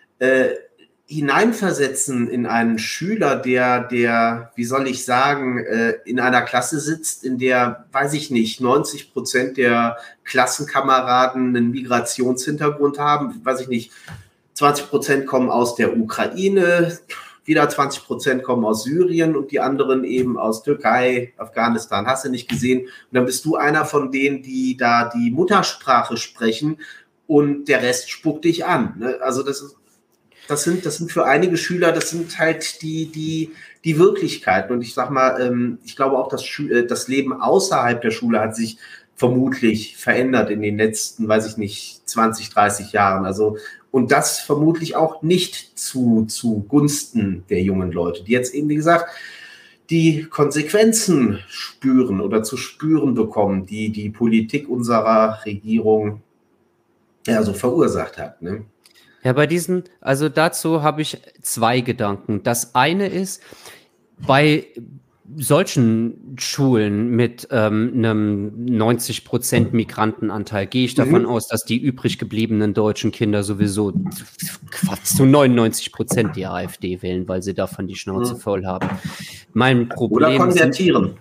Speaker 2: hineinversetzen in einen Schüler, der, wie soll ich sagen, in einer Klasse sitzt, in der, weiß ich nicht, 90% der Klassenkameraden einen Migrationshintergrund haben, weiß ich nicht, 20% kommen aus der Ukraine, wieder 20% kommen aus Syrien und die anderen eben aus Türkei, Afghanistan, hast du nicht gesehen. Und dann bist du einer von denen, die da die Muttersprache sprechen und der Rest spuckt dich an. Ne? Also das sind für einige Schüler, das sind halt die Wirklichkeiten. Und ich sag mal, ich glaube auch, dass das Leben außerhalb der Schule hat sich vermutlich verändert in den letzten, weiß ich nicht, 20, 30 Jahren. Also, und das vermutlich auch nicht zu Gunsten der jungen Leute, die jetzt eben, wie gesagt, die Konsequenzen spüren oder zu spüren bekommen, die Politik unserer Regierung ja so verursacht hat, ne?
Speaker 1: Ja, also dazu habe ich zwei Gedanken. Das eine ist, bei solchen Schulen mit einem 90% Migrantenanteil gehe ich davon aus, dass die übrig gebliebenen deutschen Kinder sowieso zu 99% die AfD wählen, weil sie davon die Schnauze voll haben. Mein Problem
Speaker 2: oder konvertieren.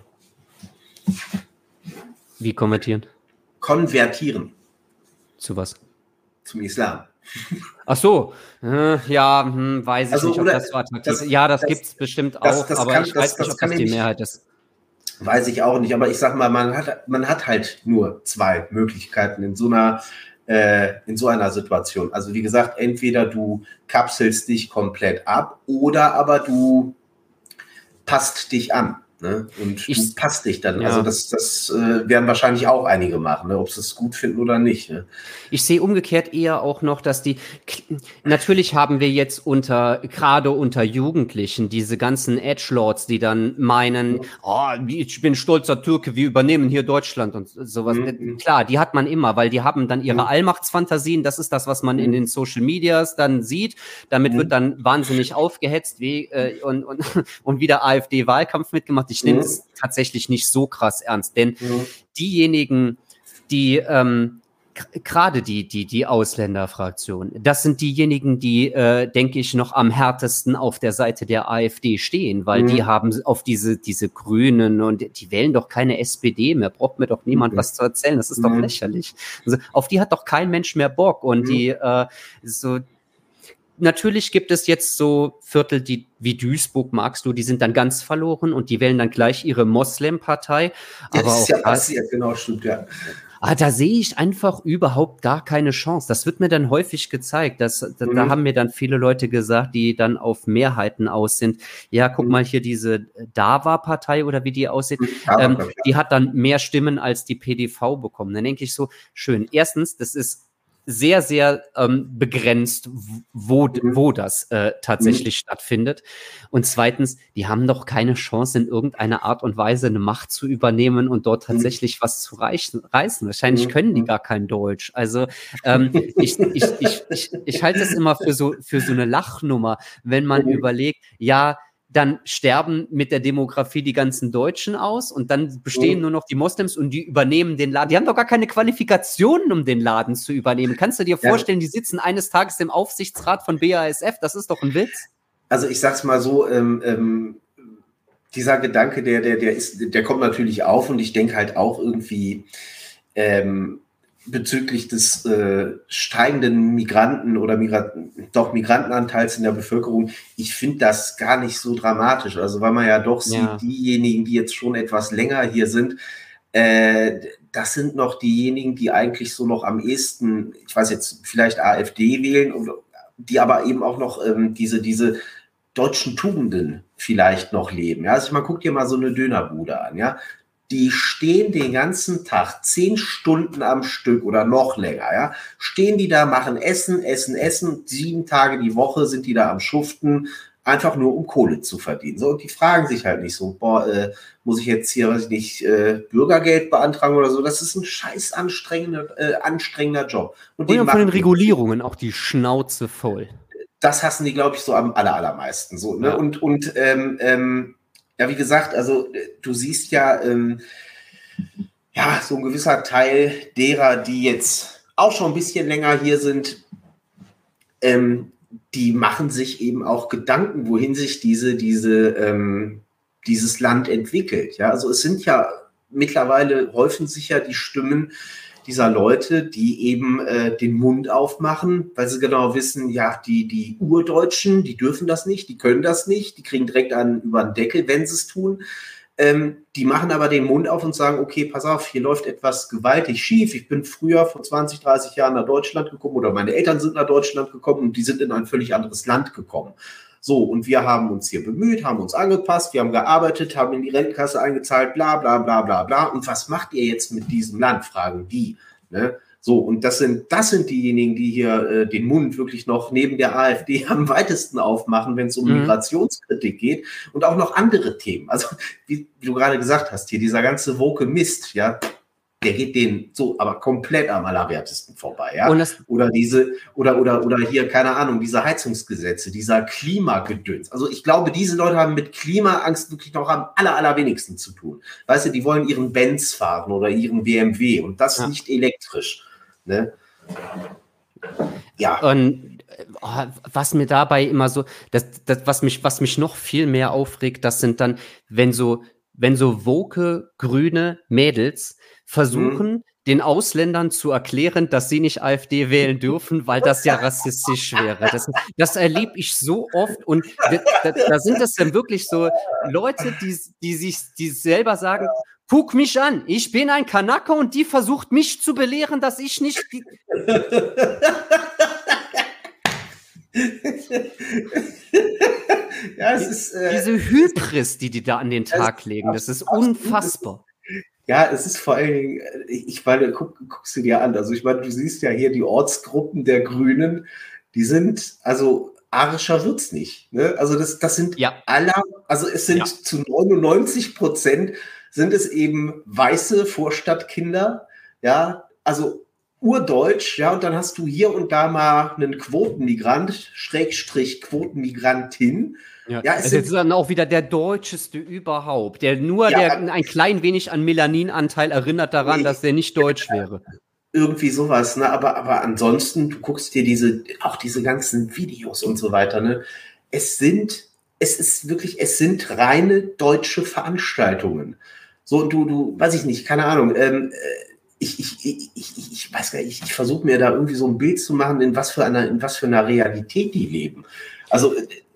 Speaker 1: Wie konvertieren?
Speaker 2: Konvertieren.
Speaker 1: Zu was?
Speaker 2: Zum Islam.
Speaker 1: Ach so, weiß ich nicht, ob das so attraktiv ist. Ja, das gibt es bestimmt auch, aber ich weiß nicht, ob das die Mehrheit ist.
Speaker 2: Weiß ich auch nicht, aber ich sag mal, man hat halt nur zwei Möglichkeiten in so einer Situation. Also wie gesagt, entweder du kapselst dich komplett ab oder aber du passt dich an. Ne? Und du passt dich dann. Ja. Also das werden wahrscheinlich auch einige machen, ne? Ob sie es gut finden oder nicht. Ne?
Speaker 1: Ich sehe umgekehrt eher auch noch, dass natürlich haben wir jetzt gerade unter Jugendlichen diese ganzen Edgelords, die dann meinen, ich bin stolzer Türke, wir übernehmen hier Deutschland und sowas. Klar, die hat man immer, weil die haben dann ihre Allmachtsfantasien. Das ist das, was man in den Social Medias dann sieht. Damit wird dann wahnsinnig aufgehetzt und wieder AfD-Wahlkampf mitgemacht. Ich nehme es tatsächlich nicht so krass ernst, denn diejenigen, die gerade die Ausländerfraktion, das sind diejenigen, die, denke ich, noch am härtesten auf der Seite der AfD stehen, weil die haben auf diese Grünen und die wählen doch keine SPD mehr, braucht mir doch niemand was zu erzählen, das ist doch lächerlich. Also, auf die hat doch kein Mensch mehr Bock und die natürlich gibt es jetzt so Viertel, die wie Duisburg magst du, die sind dann ganz verloren und die wählen dann gleich ihre Moslem-Partei.
Speaker 2: Ja,
Speaker 1: Aber
Speaker 2: das ist
Speaker 1: auch
Speaker 2: ja passiert, genau, stimmt, ja.
Speaker 1: da sehe ich einfach überhaupt gar keine Chance. Das wird mir dann häufig gezeigt. Da haben mir dann viele Leute gesagt, die dann auf Mehrheiten aus sind. Ja, guck mal hier diese DAWA-Partei oder wie die aussieht. Die hat dann mehr Stimmen als die PDV bekommen. Dann denke ich so, schön. Erstens, das ist sehr, sehr begrenzt, wo das tatsächlich stattfindet. Und zweitens, die haben doch keine Chance, in irgendeiner Art und Weise eine Macht zu übernehmen und dort tatsächlich was zu reißen. Wahrscheinlich können die gar kein Deutsch. Also ich halte das immer für so eine Lachnummer, wenn man überlegt, ja, dann sterben mit der Demografie die ganzen Deutschen aus und dann bestehen nur noch die Moslems und die übernehmen den Laden. Die haben doch gar keine Qualifikationen, um den Laden zu übernehmen. Kannst du dir vorstellen, die sitzen eines Tages im Aufsichtsrat von BASF? Das ist doch ein Witz.
Speaker 2: Also ich sag's mal so, dieser Gedanke, der kommt natürlich auf und ich denke halt auch irgendwie bezüglich des steigenden Migranten- oder Migrantenanteils in der Bevölkerung, ich finde das gar nicht so dramatisch. Also weil man ja doch sieht, diejenigen, die jetzt schon etwas länger hier sind, das sind noch diejenigen, die eigentlich so noch am ehesten, ich weiß jetzt, vielleicht AfD wählen, und die aber eben auch noch diese deutschen Tugenden vielleicht noch leben. Ja? Also man guckt dir mal so eine Dönerbude an, ja. Die stehen den ganzen Tag 10 Stunden am Stück oder noch länger, ja. Stehen die da, machen Essen, 7 Tage die Woche sind die da am Schuften, einfach nur um Kohle zu verdienen. So, und die fragen sich halt nicht so, muss ich jetzt hier, weiß ich nicht, Bürgergeld beantragen oder so. Das ist ein scheiß anstrengender Job. Und
Speaker 1: von den Regulierungen auch die Schnauze voll.
Speaker 2: Das hassen die, glaube ich, so am allermeisten. So, ne? Ja. Ja, wie gesagt, also du siehst ja, so ein gewisser Teil derer, die jetzt auch schon ein bisschen länger hier sind, die machen sich eben auch Gedanken, wohin sich dieses Land entwickelt. Ja, also es sind ja mittlerweile häufen sich ja die Stimmen dieser Leute, die eben den Mund aufmachen, weil sie genau wissen, ja, die Urdeutschen, die dürfen das nicht, die können das nicht, die kriegen direkt über den Deckel, wenn sie es tun. Die machen aber den Mund auf und sagen, okay, pass auf, hier läuft etwas gewaltig schief. Ich bin früher vor 20, 30 Jahren nach Deutschland gekommen oder meine Eltern sind nach Deutschland gekommen und die sind in ein völlig anderes Land gekommen. So, und wir haben uns hier bemüht, haben uns angepasst, wir haben gearbeitet, haben in die Rentenkasse eingezahlt, bla bla bla bla bla. Und was macht ihr jetzt mit diesem Land, fragen die. Ne? So, und das sind diejenigen, die hier den Mund wirklich noch neben der AfD am weitesten aufmachen, wenn es um Migrationskritik geht und auch noch andere Themen. Also, wie du gerade gesagt hast, hier dieser ganze woke Mist, ja, der geht denen so aber komplett am allerwertesten vorbei, ja. Oder hier, keine Ahnung, diese Heizungsgesetze, dieser Klimagedöns. Also ich glaube, diese Leute haben mit Klimaangst wirklich noch am allerwenigsten zu tun. Weißt du, die wollen ihren Benz fahren oder ihren BMW und das nicht elektrisch. Ne? Ja.
Speaker 1: Und was mir dabei immer so, was mich noch viel mehr aufregt, das sind dann, wenn so woke grüne Mädels versuchen, den Ausländern zu erklären, dass sie nicht AfD wählen dürfen, weil das ja rassistisch wäre. Das erlebe ich so oft und da sind das dann wirklich so Leute, die selber sagen, guck mich an, ich bin ein Kanake und die versucht mich zu belehren, dass ich nicht...
Speaker 2: Ja, es ist,
Speaker 1: diese Hybris, die da an den Tag legen, das ist unfassbar.
Speaker 2: Ja, es ist vor allen Dingen, ich meine, guckst du dir an, also ich meine, du siehst ja hier die Ortsgruppen der Grünen, die sind, also arischer wird's nicht. Ne? Also das sind also es sind zu 99% sind es eben weiße Vorstadtkinder, ja, also urdeutsch, ja, und dann hast du hier und da mal einen Quotenmigrant, Schrägstrich Quotenmigrantin.
Speaker 1: Ja, es ist dann auch wieder der deutscheste überhaupt, der ein klein wenig an Melaninanteil erinnert daran, dass der nicht deutsch wäre.
Speaker 2: Irgendwie sowas, ne? Aber ansonsten, du guckst dir diese ganzen Videos und so weiter, ne? Es sind reine deutsche Veranstaltungen. So, und du, weiß ich nicht, keine Ahnung, ich weiß gar nicht, ich versuche mir da irgendwie so ein Bild zu machen, in was für einer Realität die leben. Also,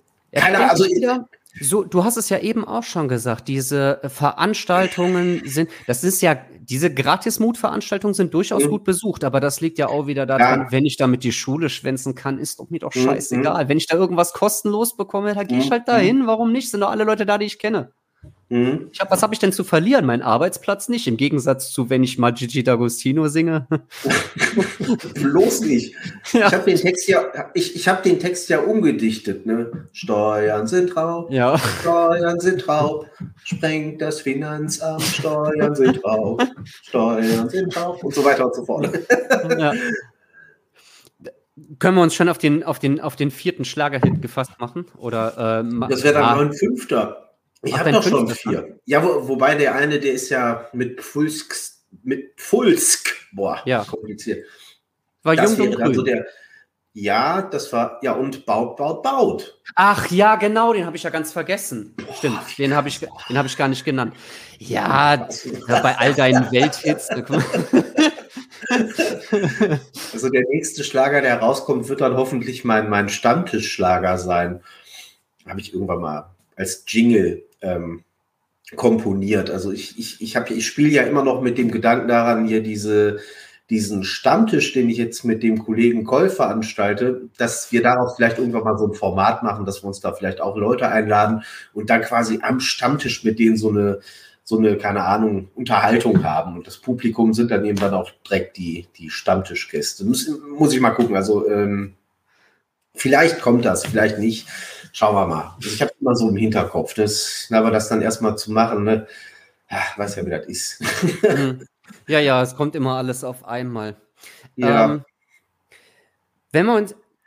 Speaker 1: so, du hast es ja eben auch schon gesagt, diese Veranstaltungen diese Gratis-Mut-Veranstaltungen sind durchaus gut besucht, aber das liegt ja auch wieder daran, wenn ich damit die Schule schwänzen kann, ist doch mir doch scheißegal. Wenn ich da irgendwas kostenlos bekomme, da gehe ich halt dahin, warum nicht? Sind doch alle Leute da, die ich kenne. Was habe ich denn zu verlieren? Mein Arbeitsplatz nicht, im Gegensatz zu, wenn ich mal Gigi D'Agostino singe.
Speaker 2: Bloß nicht. Ja. Ich habe den Text ja umgedichtet, ne? Steuern sind Raub, Steuern sind Raub, sprengt das Finanzamt, Steuern sind Raub, Steuern sind Raub und so weiter und so fort. Ja.
Speaker 1: Können wir uns schon auf den 4. Schlagerhit gefasst machen? Oder,
Speaker 2: das wäre dann ein 5. Ich habe doch schon 4. Ja, wobei der eine, der ist ja mit Fulsk, boah, kompliziert.
Speaker 1: War Jung und Grün.
Speaker 2: Also das war, ja, und Baut.
Speaker 1: Ach ja, genau, den habe ich ja ganz vergessen. Boah, stimmt, den hab ich gar nicht genannt. Ja, bei all deinen Welthits.
Speaker 2: Also der nächste Schlager, der rauskommt, wird dann hoffentlich mein Stammtischschlager sein. Habe ich irgendwann mal als Jingle komponiert. Also ich spiele ja immer noch mit dem Gedanken daran, hier diesen Stammtisch, den ich jetzt mit dem Kollegen Koll veranstalte, dass wir daraus vielleicht irgendwann mal so ein Format machen, dass wir uns da vielleicht auch Leute einladen und dann quasi am Stammtisch mit denen so eine, keine Ahnung, Unterhaltung haben. Und das Publikum sind dann eben auch direkt die Stammtischgäste. Muss ich mal gucken. Also vielleicht kommt das, vielleicht nicht. Schauen wir mal. Also ich habe immer so im Hinterkopf, aber das dann erstmal zu machen, ne? Ja, weiß ja, wie das ist.
Speaker 1: Ja, es kommt immer alles auf einmal.
Speaker 2: Ja.
Speaker 1: Wenn wir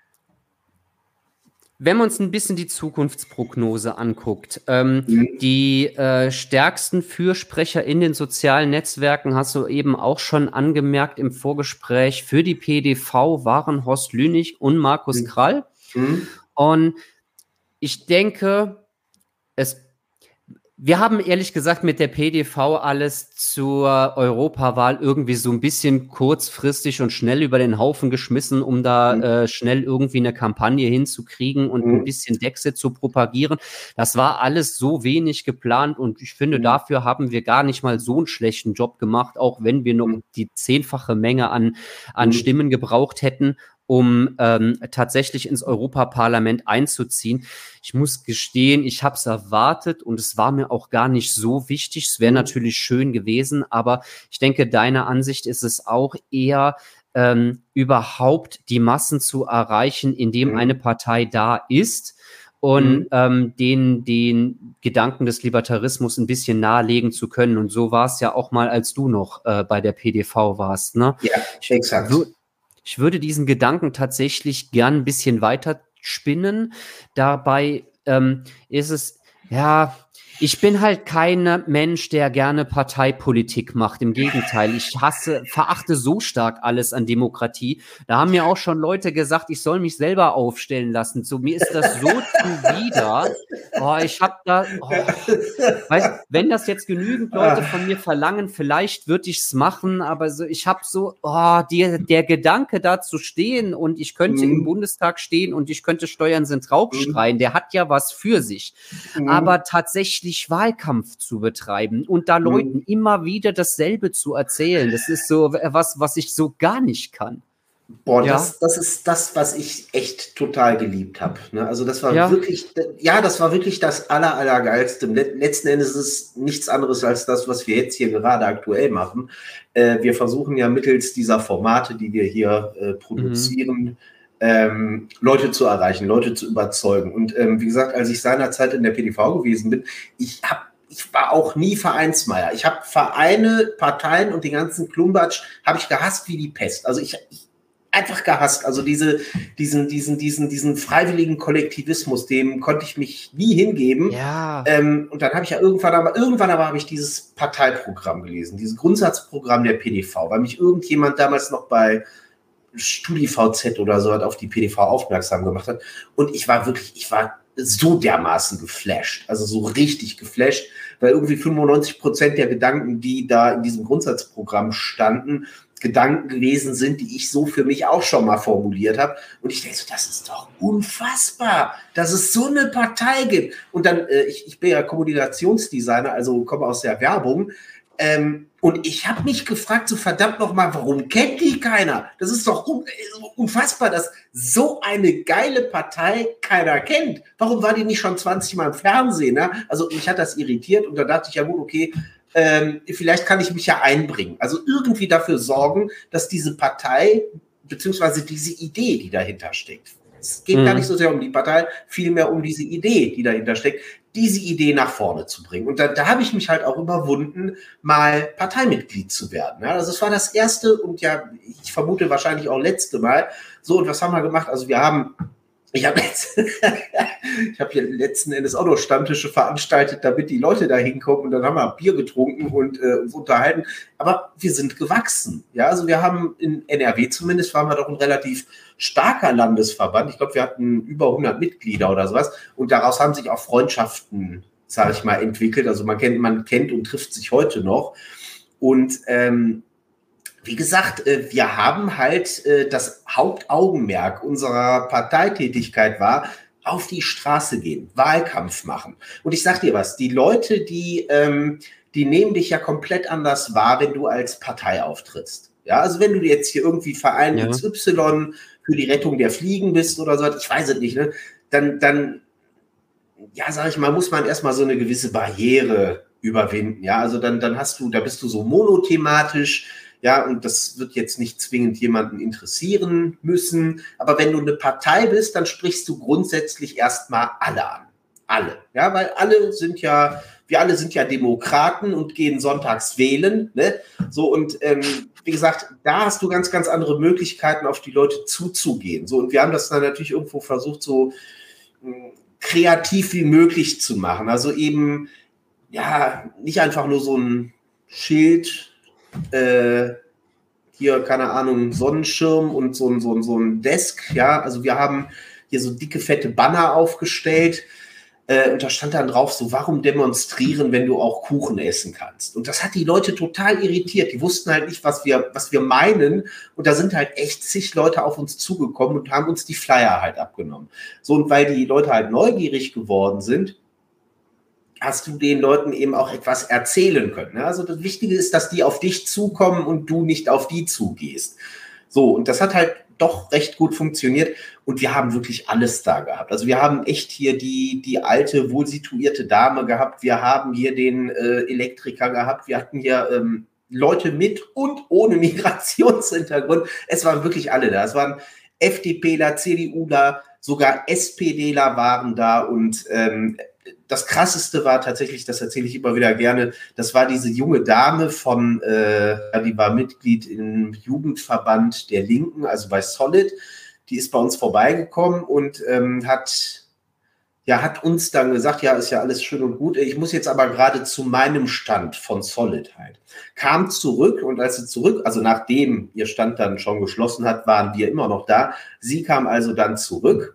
Speaker 1: uns ein bisschen die Zukunftsprognose anguckt, die stärksten Fürsprecher in den sozialen Netzwerken, hast du eben auch schon angemerkt im Vorgespräch, für die PDV waren Horst Lünig und Markus Krall. Und ich denke, wir haben ehrlich gesagt mit der PDV alles zur Europawahl irgendwie so ein bisschen kurzfristig und schnell über den Haufen geschmissen, um da schnell irgendwie eine Kampagne hinzukriegen und ein bisschen Dexit zu propagieren. Das war alles so wenig geplant und ich finde, dafür haben wir gar nicht mal so einen schlechten Job gemacht, auch wenn wir noch die 10-fache Menge an Stimmen gebraucht hätten, um tatsächlich ins Europaparlament einzuziehen. Ich muss gestehen, ich habe es erwartet und es war mir auch gar nicht so wichtig. Es wäre natürlich schön gewesen, aber ich denke, deine Ansicht ist es auch eher, überhaupt die Massen zu erreichen, indem eine Partei da ist und den Gedanken des Libertarismus ein bisschen nahelegen zu können. Und so war es ja auch mal, als du noch bei der PDV warst, ne?
Speaker 2: Ja, exakt.
Speaker 1: Ich würde diesen Gedanken tatsächlich gern ein bisschen weiter spinnen. Dabei ist es, ja, ich bin halt kein Mensch, der gerne Parteipolitik macht. Im Gegenteil, ich verachte so stark alles an Demokratie. Da haben mir auch schon Leute gesagt, ich soll mich selber aufstellen lassen. So, mir ist das so zuwider. Wenn das jetzt genügend Leute von mir verlangen, vielleicht würde ich es machen, aber so, ich habe so, der Gedanke da zu stehen und ich könnte im Bundestag stehen und ich könnte Steuern sind Raub schreien, der hat ja was für sich. Aber tatsächlich Wahlkampf zu betreiben und da Leuten immer wieder dasselbe zu erzählen, das ist so was ich so gar nicht kann.
Speaker 2: Boah, ja? das ist das, was ich echt total geliebt habe. Ne? Also das war wirklich das Allergeilste. Letzten Endes ist es nichts anderes als das, was wir jetzt hier gerade aktuell machen. Wir versuchen ja mittels dieser Formate, die wir hier produzieren, Leute zu erreichen, Leute zu überzeugen. Und wie gesagt, als ich seinerzeit in der PDV gewesen bin, ich war auch nie Vereinsmeier. Ich habe Vereine, Parteien und den ganzen Klumbatsch habe ich gehasst wie die Pest. Also ich einfach gehasst. Also diesen freiwilligen Kollektivismus, dem konnte ich mich nie hingeben.
Speaker 1: Ja.
Speaker 2: Und dann habe ich ja irgendwann aber habe ich dieses Parteiprogramm gelesen, dieses Grundsatzprogramm der PDV, weil mich irgendjemand damals noch bei StudiVZ oder so auf die PDV aufmerksam gemacht hat. Und ich war so dermaßen geflasht, also so richtig geflasht, weil irgendwie 95% der Gedanken, die da in diesem Grundsatzprogramm standen, Gedanken gewesen sind, die ich so für mich auch schon mal formuliert habe. Und ich denke so, das ist doch unfassbar, dass es so eine Partei gibt. Und dann, ich bin ja Kommunikationsdesigner, also komme aus der Werbung. Und ich habe mich gefragt, so verdammt nochmal, warum kennt die keiner? Das ist doch unfassbar, dass so eine geile Partei keiner kennt. Warum war die nicht schon 20 Mal im Fernsehen? Ne? Also mich hat das irritiert und da dachte ich, ja gut, okay, vielleicht kann ich mich ja einbringen. Also irgendwie dafür sorgen, dass diese Partei, beziehungsweise diese Idee, die dahinter steckt, es geht gar nicht so sehr um die Partei, vielmehr um diese Idee, die dahinter steckt, diese Idee nach vorne zu bringen. Und da habe ich mich halt auch überwunden, mal Parteimitglied zu werden. Ja, also es war das erste und ja, ich vermute wahrscheinlich auch letzte Mal. So, und was haben wir gemacht? Also ich habe hier letzten Endes auch noch Stammtische veranstaltet, damit die Leute da hinkommen und dann haben wir Bier getrunken und uns unterhalten. Aber wir sind gewachsen. Ja, also wir haben in NRW zumindest, waren wir doch ein relativ starker Landesverband. Ich glaube, wir hatten über 100 Mitglieder oder sowas und daraus haben sich auch Freundschaften, sage ich mal, entwickelt. Also man kennt und trifft sich heute noch. Und wie gesagt, wir haben halt das Hauptaugenmerk unserer Parteitätigkeit war, auf die Straße gehen, Wahlkampf machen. Und ich sag dir was, die Leute, die nehmen dich ja komplett anders wahr, wenn du als Partei auftrittst. Ja, also wenn du jetzt hier irgendwie Verein XY für die Rettung der Fliegen bist oder so, ich weiß es nicht, ne? Dann ja, sag ich mal, muss man erstmal so eine gewisse Barriere überwinden. Ja, also dann da bist du so monothematisch. Ja, und das wird jetzt nicht zwingend jemanden interessieren müssen. Aber wenn du eine Partei bist, dann sprichst du grundsätzlich erstmal alle an. Alle. Ja, weil wir alle sind ja Demokraten und gehen sonntags wählen. Ne? So, und wie gesagt, da hast du ganz, ganz andere Möglichkeiten, auf die Leute zuzugehen. So, und wir haben das dann natürlich irgendwo versucht, so kreativ wie möglich zu machen. Also eben, ja, nicht einfach nur so ein Schild, hier, keine Ahnung, Sonnenschirm und so ein Desk, ja, also wir haben hier so dicke, fette Banner aufgestellt und da stand dann drauf so, warum demonstrieren, wenn du auch Kuchen essen kannst? Und das hat die Leute total irritiert, die wussten halt nicht, was wir meinen und da sind halt echt zig Leute auf uns zugekommen und haben uns die Flyer halt abgenommen. So, und weil die Leute halt neugierig geworden sind, hast du den Leuten eben auch etwas erzählen können. Also das Wichtige ist, dass die auf dich zukommen und du nicht auf die zugehst. So, und das hat halt doch recht gut funktioniert und wir haben wirklich alles da gehabt. Also wir haben echt hier die alte, wohlsituierte Dame gehabt, wir haben hier den Elektriker gehabt, wir hatten hier Leute mit und ohne Migrationshintergrund. Es waren wirklich alle da. Es waren FDPler, CDUler, sogar SPDler waren da und das Krasseste war tatsächlich, das erzähle ich immer wieder gerne, das war diese junge Dame die war Mitglied im Jugendverband der Linken, also bei Solid. Die ist bei uns vorbeigekommen und hat uns dann gesagt, ja, ist ja alles schön und gut. Ich muss jetzt aber gerade zu meinem Stand von Solid halt. Kam zurück und als sie zurück, also nachdem ihr Stand dann schon geschlossen hat, waren wir immer noch da. Sie kam also dann zurück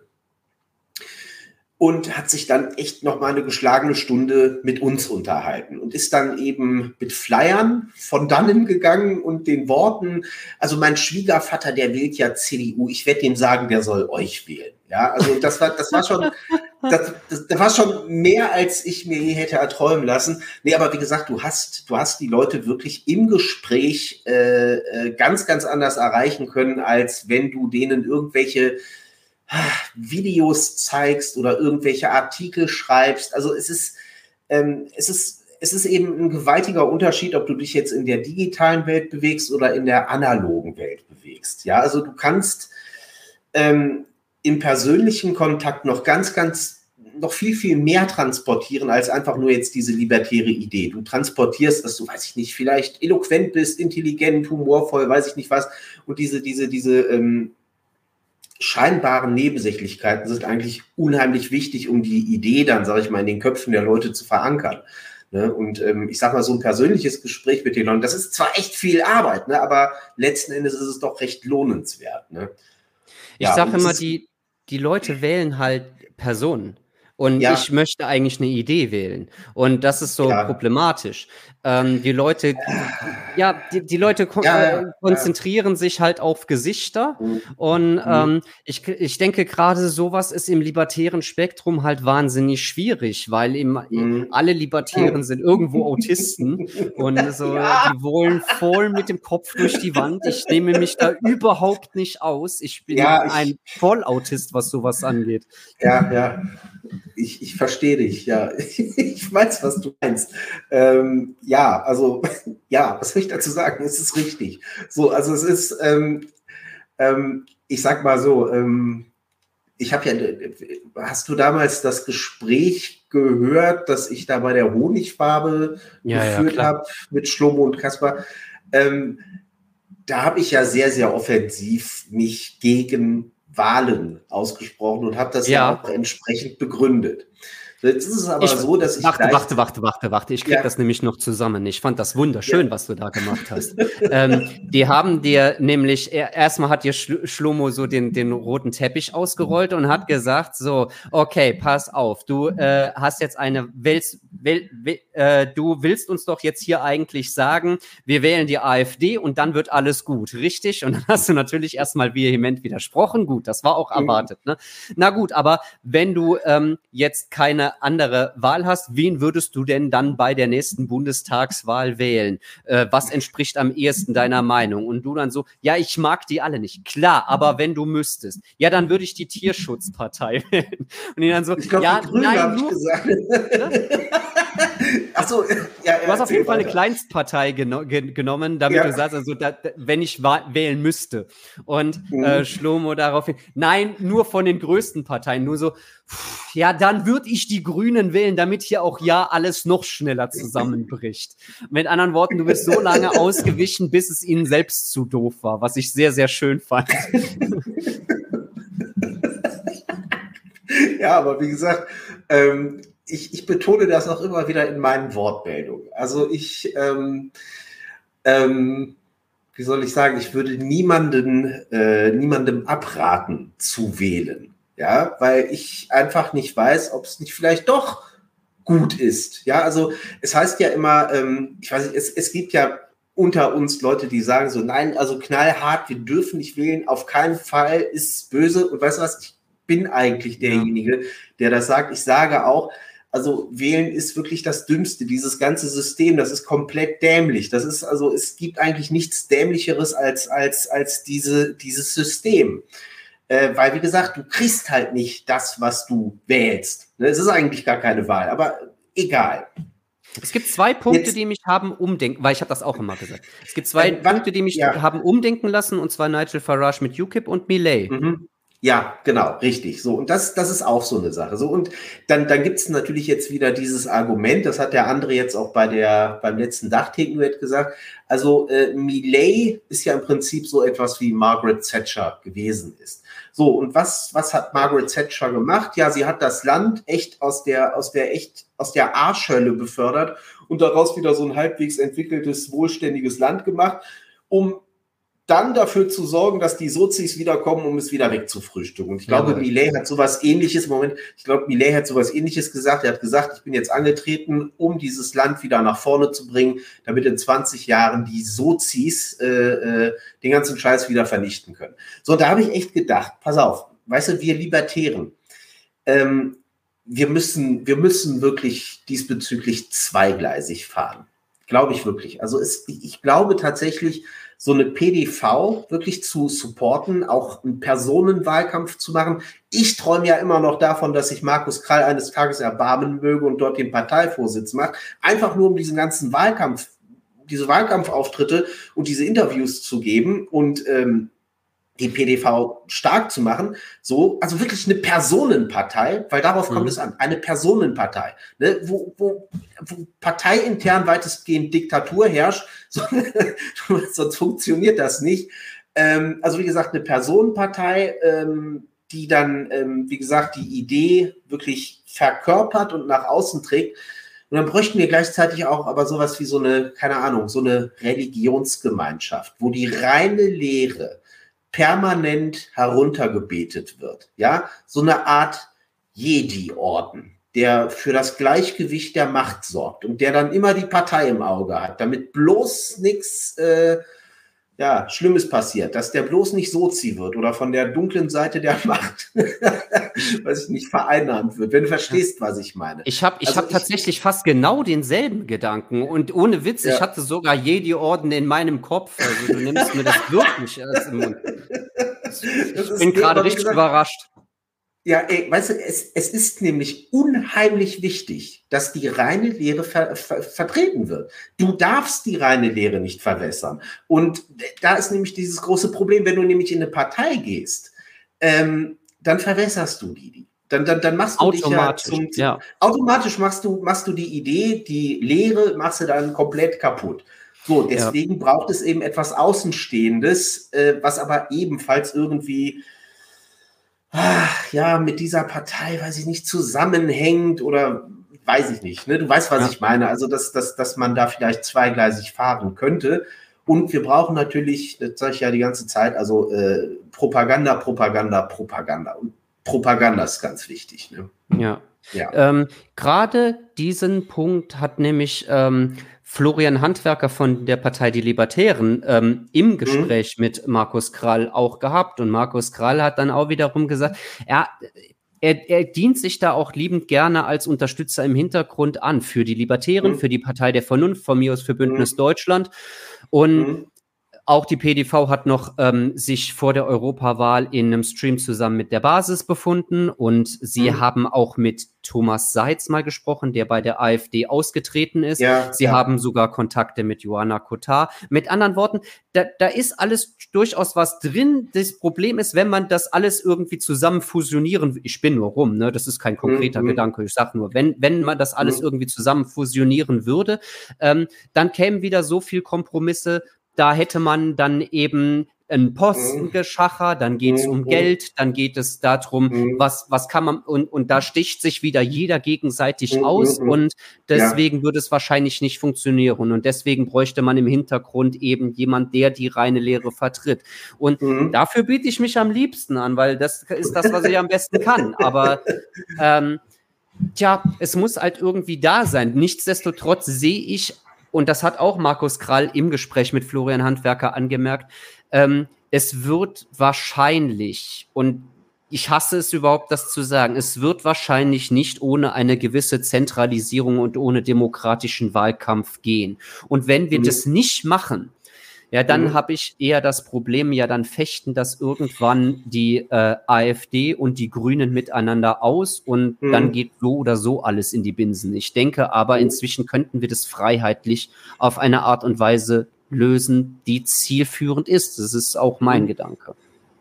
Speaker 2: und hat sich dann echt noch mal eine geschlagene Stunde mit uns unterhalten und ist dann eben mit Flyern von dannen gegangen und den Worten, also mein Schwiegervater, der wählt ja CDU, ich werde dem sagen, der soll euch wählen. Ja, also das war schon mehr, als ich mir je hätte erträumen lassen. Nee, aber wie gesagt, du hast die Leute wirklich im Gespräch ganz, ganz anders erreichen können, als wenn du denen irgendwelche Videos zeigst oder irgendwelche Artikel schreibst. Also es ist eben ein gewaltiger Unterschied, ob du dich jetzt in der digitalen Welt bewegst oder in der analogen Welt bewegst. Ja, also du kannst im persönlichen Kontakt noch noch viel, viel mehr transportieren als einfach nur jetzt diese libertäre Idee. Du transportierst, dass du, weiß ich nicht, vielleicht eloquent bist, intelligent, humorvoll, weiß ich nicht was. Und diese scheinbaren Nebensächlichkeiten sind eigentlich unheimlich wichtig, um die Idee dann, sage ich mal, in den Köpfen der Leute zu verankern. Ne? Und ich sag mal, so ein persönliches Gespräch mit den Leuten, das ist zwar echt viel Arbeit, ne? Aber letzten Endes ist es doch recht lohnenswert. Ne?
Speaker 1: Ich sage immer, die Leute wählen halt Personen. Und
Speaker 2: Ja.
Speaker 1: ich möchte eigentlich eine Idee wählen. Und das ist so problematisch. Die Leute, die Leute konzentrieren sich halt auf Gesichter. Und ich denke, gerade sowas ist im libertären Spektrum halt wahnsinnig schwierig, weil alle Libertären sind irgendwo Autisten und so, die wollen voll mit dem Kopf durch die Wand. Ich nehme mich da überhaupt nicht aus. Ich bin ein Vollautist, was sowas angeht.
Speaker 2: Ja. Ich verstehe dich, ja. Ich weiß, was du meinst. Was soll ich dazu sagen? Es ist richtig. So, also es ist, ich sag mal so, hast du damals das Gespräch gehört, das ich da bei der Honigfarbe geführt habe mit Schlomo und Kaspar? Da habe ich ja sehr, sehr offensiv mich gegen Wahlen ausgesprochen und habe das ja auch entsprechend begründet. Jetzt ist es aber so, dass ich
Speaker 1: Warte. Ich krieg das nämlich noch zusammen. Ich fand das wunderschön, was du da gemacht hast. Die haben dir nämlich, erstmal hat dir Schlomo so den roten Teppich ausgerollt und hat gesagt, so, okay, pass auf, du hast jetzt du willst uns doch jetzt hier eigentlich sagen, wir wählen die AfD und dann wird alles gut, richtig? Und dann hast du natürlich erstmal vehement widersprochen. Gut, das war auch erwartet, ne? Na gut, aber wenn du jetzt keine andere Wahl hast, wen würdest du denn dann bei der nächsten Bundestagswahl wählen? Was entspricht am ehesten deiner Meinung? Und du dann so, ja, ich mag die alle nicht. Klar, aber wenn du müsstest, ja, dann würde ich die Tierschutzpartei wählen. Und die dann so,
Speaker 2: ich glaube, die Grünen habe ich gesagt.
Speaker 1: Achso, du hast auf jeden Fall eine Kleinstpartei genommen, damit du sagst, also wenn ich wählen müsste. Und Schlomo daraufhin, nein, nur von den größten Parteien, nur so, ja, dann würde ich die Grünen wählen, damit hier auch alles noch schneller zusammenbricht. Mit anderen Worten, du bist so lange ausgewichen, bis es ihnen selbst zu doof war, was ich sehr, sehr schön fand.
Speaker 2: Ja, aber wie gesagt, ich betone das auch immer wieder in meinen Wortmeldungen. Also wie soll ich sagen, ich würde niemandem abraten zu wählen. Ja, weil ich einfach nicht weiß, ob es nicht vielleicht doch gut ist. Ja, also es heißt ja immer, ich weiß nicht, es gibt ja unter uns Leute, die sagen so, nein, also knallhart, wir dürfen nicht wählen, auf keinen Fall ist böse. Und weißt du was, ich bin eigentlich derjenige, der das sagt. Ich sage auch, also wählen ist wirklich das Dümmste. Dieses ganze System, das ist komplett dämlich. Das ist also, es gibt eigentlich nichts Dämlicheres als dieses System. Weil, wie gesagt, du kriegst halt nicht das, was du wählst. Es ist eigentlich gar keine Wahl, aber egal.
Speaker 1: Es gibt zwei Punkte, die mich haben umdenken, weil ich habe das auch immer gesagt. Es gibt zwei Punkte, die mich haben umdenken lassen, und zwar Nigel Farage mit UKIP und Milei.
Speaker 2: Ja, genau, richtig. So, und das ist auch so eine Sache. So, und dann gibt es natürlich jetzt wieder dieses Argument, das hat der andere jetzt auch beim letzten Dachtheken-Duett gesagt. Also Milei ist ja im Prinzip so etwas wie Margaret Thatcher gewesen ist. So, und was hat Margaret Thatcher gemacht? Ja, sie hat das Land echt aus der Arschhölle befördert und daraus wieder so ein halbwegs entwickeltes, wohlständiges Land gemacht, um dann dafür zu sorgen, dass die Sozis wiederkommen, um es wieder wegzufrühstücken. Und ich glaube, Milei hat sowas Ähnliches, gesagt. Er hat gesagt, ich bin jetzt angetreten, um dieses Land wieder nach vorne zu bringen, damit in 20 Jahren die Sozis den ganzen Scheiß wieder vernichten können. So, und da habe ich echt gedacht, pass auf, weißt du, wir Libertären, wir müssen wirklich diesbezüglich zweigleisig fahren. Glaube ich wirklich. Also ich glaube tatsächlich, so eine PDV wirklich zu supporten, auch einen Personenwahlkampf zu machen. Ich träume ja immer noch davon, dass sich Markus Krall eines Tages erbarmen möge und dort den Parteivorsitz macht. Einfach nur, um diesen ganzen diese Wahlkampfauftritte und diese Interviews zu geben und die PDV stark zu machen, so, also wirklich eine Personenpartei, weil darauf kommt es an, eine Personenpartei, ne, wo parteiintern weitestgehend Diktatur herrscht, sonst funktioniert das nicht. Also wie gesagt, eine Personenpartei, die dann, wie gesagt, die Idee wirklich verkörpert und nach außen trägt. Und dann bräuchten wir gleichzeitig auch aber sowas wie so eine, keine Ahnung, so eine Religionsgemeinschaft, wo die reine Lehre permanent heruntergebetet wird, ja, so eine Art Jedi-Orden, der für das Gleichgewicht der Macht sorgt und der dann immer die Partei im Auge hat, damit bloß nichts Schlimmes passiert, dass der bloß nicht Sozi wird oder von der dunklen Seite der Macht, weiß ich nicht, vereinnahmt wird, wenn du verstehst, was ich meine.
Speaker 1: Ich hab tatsächlich fast genau denselben Gedanken und ohne Witz, ich hatte sogar Jedi-Orden in meinem Kopf, also du nimmst mir das wirklich aus dem Mund. Ich bin gerade richtig überrascht.
Speaker 2: Ja, weißt du, es ist nämlich unheimlich wichtig, dass die reine Lehre vertreten wird. Du darfst die reine Lehre nicht verwässern. Und da ist nämlich dieses große Problem, wenn du nämlich in eine Partei gehst, dann verwässerst du die. Dann machst du dich ja automatisch machst du die Idee, die Lehre machst du dann komplett kaputt. So, deswegen braucht es eben etwas Außenstehendes, was aber ebenfalls irgendwie mit dieser Partei, weiß ich nicht, zusammenhängt oder weiß ich nicht. Ne? Du weißt, was ich meine. Also, dass man da vielleicht zweigleisig fahren könnte. Und wir brauchen natürlich, das sage ich ja die ganze Zeit, also Propaganda. Und Propaganda ist ganz wichtig. Ne?
Speaker 1: Ja. Gerade diesen Punkt hat nämlich Florian Handwerker von der Partei Die Libertären im Gespräch mit Markus Krall auch gehabt. Und Markus Krall hat dann auch wiederum gesagt, er dient sich da auch liebend gerne als Unterstützer im Hintergrund an für die Libertären, für die Partei der Vernunft, von mir aus für Bündnis Deutschland. Und auch die PDV hat noch sich vor der Europawahl in einem Stream zusammen mit der Basis befunden und sie haben auch mit Thomas Seitz mal gesprochen, der bei der AfD ausgetreten ist. Sie haben sogar Kontakte mit Johanna Kotar. Mit anderen Worten, da ist alles durchaus was drin. Das Problem ist, wenn man das alles irgendwie zusammen fusionieren, ich bin nur rum, ne? Das ist kein konkreter Gedanke, ich sag nur, wenn man das alles irgendwie zusammen fusionieren würde, dann kämen wieder so viel Kompromisse. Da hätte man dann eben einen Postengeschacher, dann geht es um Geld, dann geht es darum, was kann man, und da sticht sich wieder jeder gegenseitig aus und deswegen würde es wahrscheinlich nicht funktionieren und deswegen bräuchte man im Hintergrund eben jemand, der die reine Lehre vertritt. Und dafür biete ich mich am liebsten an, weil das ist das, was ich am besten kann. Aber es muss halt irgendwie da sein. Nichtsdestotrotz sehe ich, und das hat auch Markus Krall im Gespräch mit Florian Handwerker angemerkt, es wird wahrscheinlich, und ich hasse es überhaupt, das zu sagen, es wird wahrscheinlich nicht ohne eine gewisse Zentralisierung und ohne demokratischen Wahlkampf gehen. Und wenn wir das nicht machen, dann habe ich eher das Problem, dann fechten das irgendwann die AfD und die Grünen miteinander aus und dann geht so oder so alles in die Binsen. Ich denke aber, inzwischen könnten wir das freiheitlich auf eine Art und Weise lösen, die zielführend ist. Das ist auch mein Gedanke.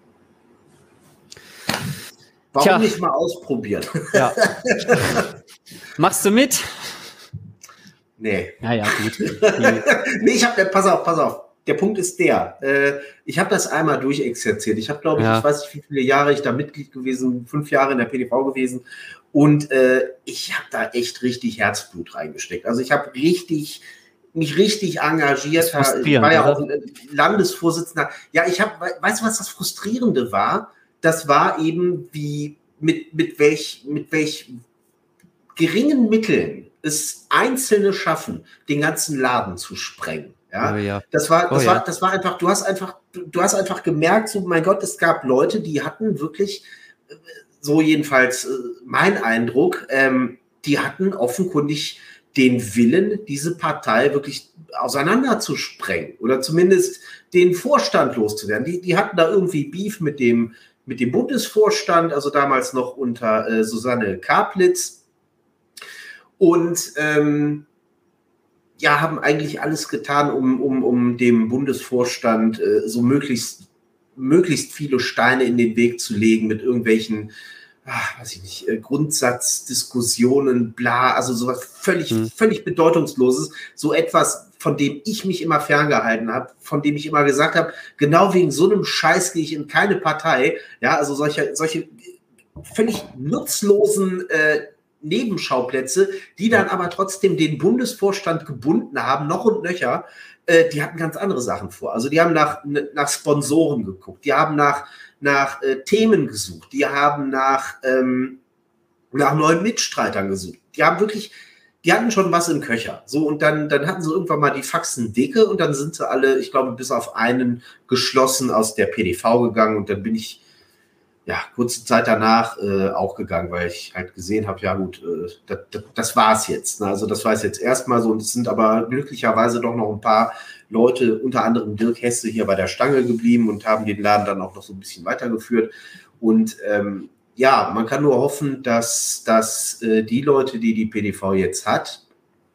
Speaker 2: Warum nicht mal ausprobieren?
Speaker 1: Ja. Machst du mit?
Speaker 2: Nee.
Speaker 1: Naja, gut.
Speaker 2: Nee, pass auf. Der Punkt ist ich habe das einmal durchexerziert. Ich habe, glaube ich, ich weiß nicht, wie viele Jahre ich da Mitglied gewesen, 5 Jahre in der PDV gewesen. Und ich habe da echt richtig Herzblut reingesteckt. Also ich habe mich richtig engagiert. Ich war ja auch Landesvorsitzender. Ja, weißt du, was das Frustrierende war? Das war eben, wie mit welch geringen Mitteln es Einzelne schaffen, den ganzen Laden zu sprengen. Ja, das war einfach, du hast einfach gemerkt, so, mein Gott, es gab Leute, die hatten wirklich, so jedenfalls mein Eindruck, die hatten offenkundig den Willen, diese Partei wirklich auseinanderzusprengen oder zumindest den Vorstand loszuwerden. Die hatten da irgendwie Beef mit dem Bundesvorstand, also damals noch unter Susanne Kaplitz und haben eigentlich alles getan, um dem Bundesvorstand so möglichst viele Steine in den Weg zu legen mit irgendwelchen, Grundsatzdiskussionen, bla, also sowas völlig Bedeutungsloses, so etwas, von dem ich mich immer ferngehalten habe, von dem ich immer gesagt habe, genau wegen so einem Scheiß gehe ich in keine Partei, also solche völlig nutzlosen Nebenschauplätze, die dann aber trotzdem den Bundesvorstand gebunden haben, noch und nöcher, die hatten ganz andere Sachen vor. Also die haben nach Sponsoren geguckt, die haben nach Themen gesucht, die haben nach nach neuen Mitstreitern gesucht. Die hatten schon was im Köcher. So, und dann hatten sie irgendwann mal die Faxen dicke und dann sind sie alle, ich glaube, bis auf einen geschlossen aus der PDV gegangen und dann bin ich kurze Zeit danach auch gegangen, weil ich halt gesehen habe, ja gut, das war's jetzt. Ne? Also das war es jetzt erstmal so und es sind aber glücklicherweise doch noch ein paar Leute, unter anderem Dirk Hesse, hier bei der Stange geblieben und haben den Laden dann auch noch so ein bisschen weitergeführt. Und man kann nur hoffen, dass die Leute, die die PDV jetzt hat,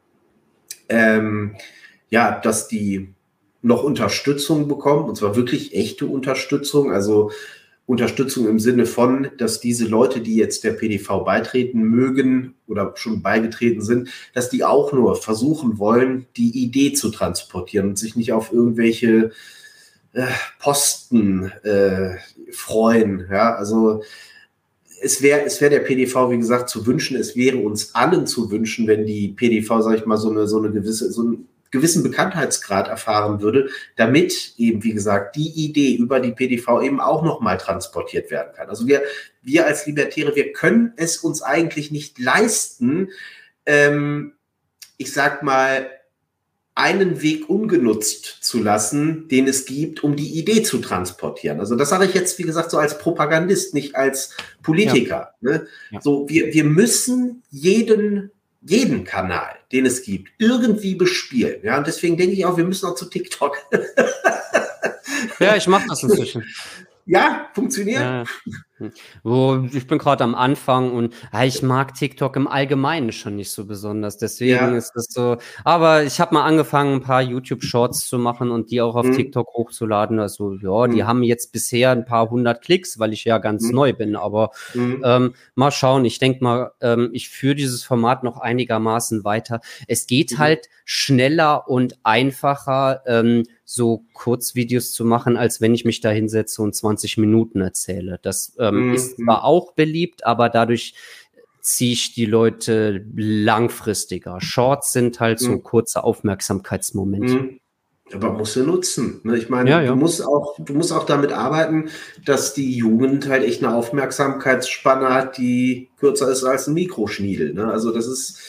Speaker 2: dass die noch Unterstützung bekommen, und zwar wirklich echte Unterstützung, also Unterstützung im Sinne von, dass diese Leute, die jetzt der PDV beitreten mögen oder schon beigetreten sind, dass die auch nur versuchen wollen, die Idee zu transportieren und sich nicht auf irgendwelche Posten freuen. Ja, also es wäre der PDV, wie gesagt, zu wünschen, es wäre uns allen zu wünschen, wenn die PDV, sag ich mal, so einen gewissen Bekanntheitsgrad erfahren würde, damit eben, wie gesagt, die Idee über die PDV eben auch nochmal transportiert werden kann. Also wir als Libertäre, wir können es uns eigentlich nicht leisten, ich sag mal, einen Weg ungenutzt zu lassen, den es gibt, um die Idee zu transportieren. Also das sage ich jetzt, wie gesagt, so als Propagandist, nicht als Politiker. Ja. Ne? Ja. So, wir müssen jeden Kanal, den es gibt, irgendwie bespielen. Ja, und deswegen denke ich auch, wir müssen auch zu TikTok.
Speaker 1: Ja, ich mache das inzwischen.
Speaker 2: Ja, funktioniert. Ja.
Speaker 1: Ich bin gerade am Anfang und ich mag TikTok im Allgemeinen schon nicht so besonders. Deswegen ist das so. Aber ich habe mal angefangen, ein paar YouTube-Shorts zu machen und die auch auf TikTok hochzuladen. Also die haben jetzt bisher ein paar 100 Klicks, weil ich ja ganz neu bin. Aber mal schauen. Ich denke mal, ich führe dieses Format noch einigermaßen weiter. Es geht halt schneller und einfacher, so Kurzvideos zu machen, als wenn ich mich da hinsetze und 20 Minuten erzähle. Das ist zwar auch beliebt, aber dadurch ziehe ich die Leute langfristiger. Shorts sind halt so kurze Aufmerksamkeitsmomente.
Speaker 2: Aber musst du nutzen. Ne? Ich meine, du musst auch damit arbeiten, dass die Jugend halt echt eine Aufmerksamkeitsspanne hat, die kürzer ist als ein Mikroschniedel. Ne? Also das ist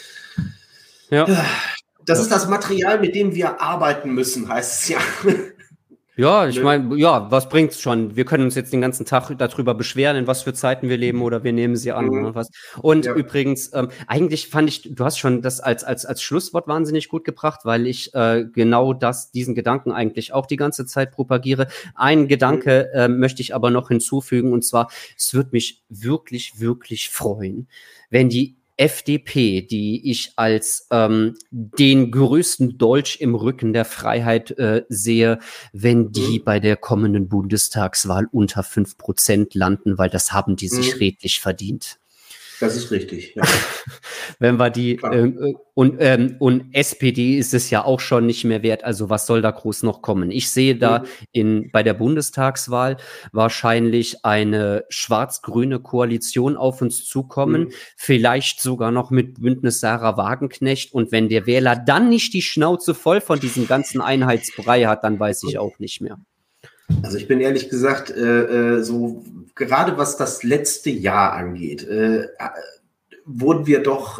Speaker 2: das ist das Material, mit dem wir arbeiten müssen, heißt es ja.
Speaker 1: Ja, ich meine, was bringt's schon? Wir können uns jetzt den ganzen Tag darüber beschweren, in was für Zeiten wir leben, oder wir nehmen sie an. Ne? Und übrigens, eigentlich fand ich, du hast schon das als Schlusswort wahnsinnig gut gebracht, weil ich genau diesen Gedanken eigentlich auch die ganze Zeit propagiere. Einen Gedanke möchte ich aber noch hinzufügen, und zwar, es würde mich wirklich, wirklich freuen, wenn die FDP, die ich als den größten Dolch im Rücken der Freiheit sehe, wenn die bei der kommenden Bundestagswahl unter 5% landen, weil das haben die sich redlich verdient.
Speaker 2: Das ist richtig, ja.
Speaker 1: Wenn wir die und SPD ist es ja auch schon nicht mehr wert, also was soll da groß noch kommen? Ich sehe da bei der Bundestagswahl wahrscheinlich eine schwarz-grüne Koalition auf uns zukommen, vielleicht sogar noch mit Bündnis Sarah Wagenknecht, und wenn der Wähler dann nicht die Schnauze voll von diesem ganzen Einheitsbrei hat, dann weiß ich auch nicht mehr.
Speaker 2: Also ich bin ehrlich gesagt, so gerade was das letzte Jahr angeht, wurden wir doch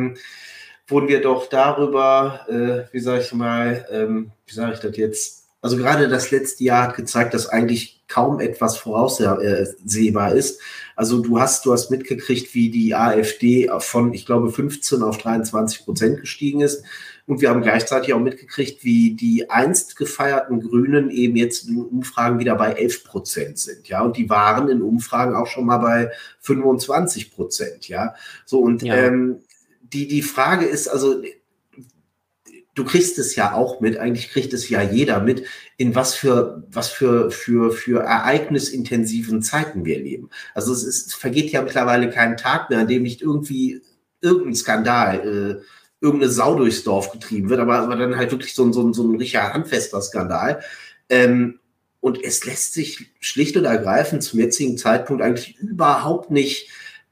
Speaker 2: darüber, wie sage ich das jetzt? Also gerade das letzte Jahr hat gezeigt, dass eigentlich kaum etwas voraussehbar ist. Also du hast mitgekriegt, wie die AfD von, ich glaube, 15 auf 23% gestiegen ist. Und wir haben gleichzeitig auch mitgekriegt, wie die einst gefeierten Grünen eben jetzt in Umfragen wieder bei 11% sind. Ja, und die waren in Umfragen auch schon mal bei 25%. Ja, so und die Frage ist, also du kriegst es ja auch mit, eigentlich kriegt es ja jeder mit, in was für ereignisintensiven Zeiten wir leben. Also es vergeht ja mittlerweile kein Tag mehr, an dem nicht irgendein Skandal, irgendeine Sau durchs Dorf getrieben wird, aber dann halt wirklich so ein richtiger handfester Skandal. Und es lässt sich schlicht und ergreifend zum jetzigen Zeitpunkt eigentlich überhaupt nicht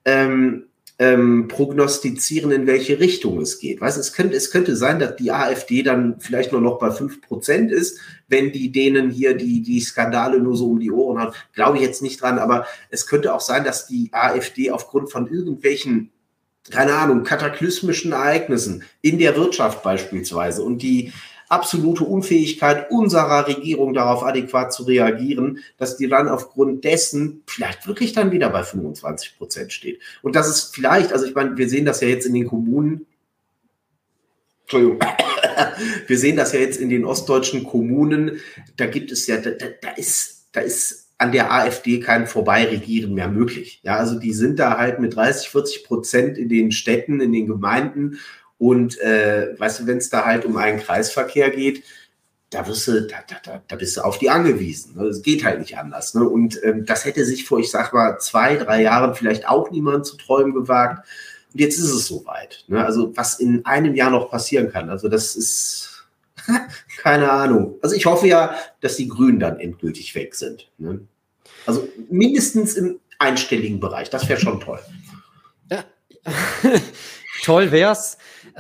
Speaker 2: prognostizieren, in welche Richtung es geht. Weißt, es könnte sein, dass die AfD dann vielleicht nur noch bei 5% ist, wenn denen hier die Skandale nur so um die Ohren haben. Glaube ich jetzt nicht dran, aber es könnte auch sein, dass die AfD aufgrund von irgendwelchen keine Ahnung, kataklysmischen Ereignissen in der Wirtschaft beispielsweise und die absolute Unfähigkeit unserer Regierung darauf adäquat zu reagieren, dass die dann aufgrund dessen vielleicht wirklich dann wieder bei 25% steht. Und das ist vielleicht, also ich meine, wir sehen das ja jetzt in den Kommunen, Entschuldigung, wir sehen das ja jetzt in den ostdeutschen Kommunen, da gibt es ja, da ist an der AfD kein Vorbeiregieren mehr möglich. Ja, also die sind da halt mit 30-40% in den Städten, in den Gemeinden. Und weißt du, wenn es da halt um einen Kreisverkehr geht, da bist du auf die angewiesen. Ne? Das geht halt nicht anders. Ne? Und das hätte sich vor, ich sag mal, 2-3 Jahren vielleicht auch niemand zu träumen gewagt. Und jetzt ist es soweit. Ne? Also was in einem Jahr noch passieren kann, also das ist keine Ahnung. Also ich hoffe ja, dass die Grünen dann endgültig weg sind. Ne? Also mindestens im einstelligen Bereich. Das wäre schon toll.
Speaker 1: Ja. Toll wär's.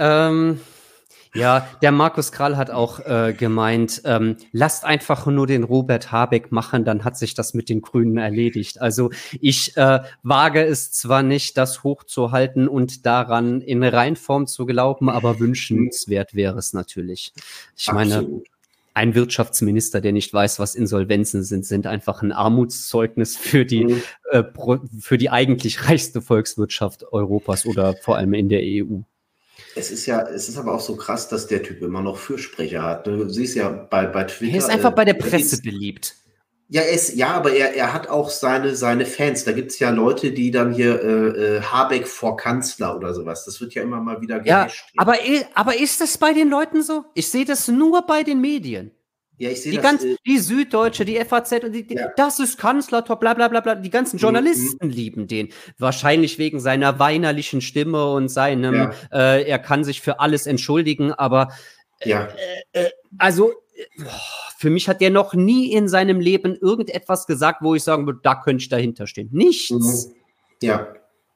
Speaker 1: Ja, der Markus Krall hat auch gemeint, lasst einfach nur den Robert Habeck machen, dann hat sich das mit den Grünen erledigt. Also ich wage es zwar nicht, das hochzuhalten und daran in Reinform zu glauben, aber wünschenswert wäre es natürlich. Ich meine, ein Wirtschaftsminister, der nicht weiß, was Insolvenzen sind einfach ein Armutszeugnis für die eigentlich reichste Volkswirtschaft Europas oder vor allem in der EU.
Speaker 2: Es ist aber auch so krass, dass der Typ immer noch Fürsprecher hat. Du siehst ja bei Twitter.
Speaker 1: Er ist einfach bei der Presse beliebt.
Speaker 2: Ja, aber er hat auch seine Fans. Da gibt es ja Leute, die dann hier Habeck vor Kanzler oder sowas. Das wird ja immer mal wieder gehasht.
Speaker 1: Ja, aber ist das bei den Leuten so? Ich sehe das nur bei den Medien.
Speaker 2: Ja, ich sehe das.
Speaker 1: Die Süddeutsche, die FAZ, und das ist Kanzler-Top, bla bla bla bla. Die ganzen Journalisten lieben den. Wahrscheinlich wegen seiner weinerlichen Stimme und seinem, er kann sich für alles entschuldigen, aber für mich hat der noch nie in seinem Leben irgendetwas gesagt, wo ich sagen würde, da könnte ich dahinter stehen. Nichts.
Speaker 2: Ja.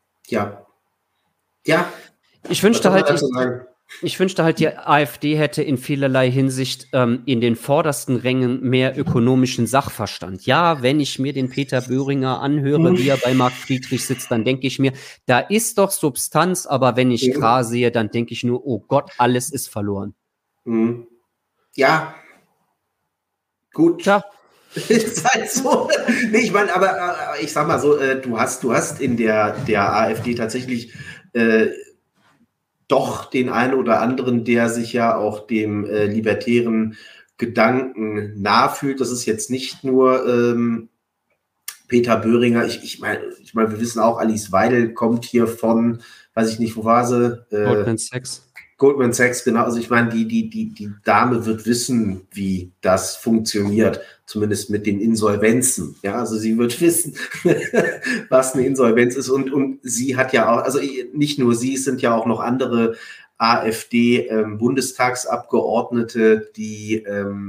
Speaker 1: Ich wünschte halt, die AfD hätte in vielerlei Hinsicht in den vordersten Rängen mehr ökonomischen Sachverstand. Ja, wenn ich mir den Peter Böhringer anhöre, wie er bei Marc Friedrich sitzt, dann denke ich mir, da ist doch Substanz, aber wenn ich Gras sehe, dann denke ich nur, oh Gott, alles ist verloren.
Speaker 2: Ja, gut.
Speaker 1: Ja.
Speaker 2: Ist halt so. Nee, ich meine, aber ich sag mal so, du hast in der AfD tatsächlich doch den einen oder anderen, der sich ja auch dem libertären Gedanken nahe fühlt. Das ist jetzt nicht nur Peter Böhringer. Ich meine, wir wissen auch, Alice Weidel kommt hier von, weiß ich nicht, wo war sie? Goldman Sachs, genau. Also ich meine, die Dame wird wissen, wie das funktioniert, zumindest mit den Insolvenzen. Ja, also sie wird wissen, was eine Insolvenz ist. Und sie hat ja auch, also nicht nur sie, es sind ja auch noch andere AfD-Bundestagsabgeordnete, die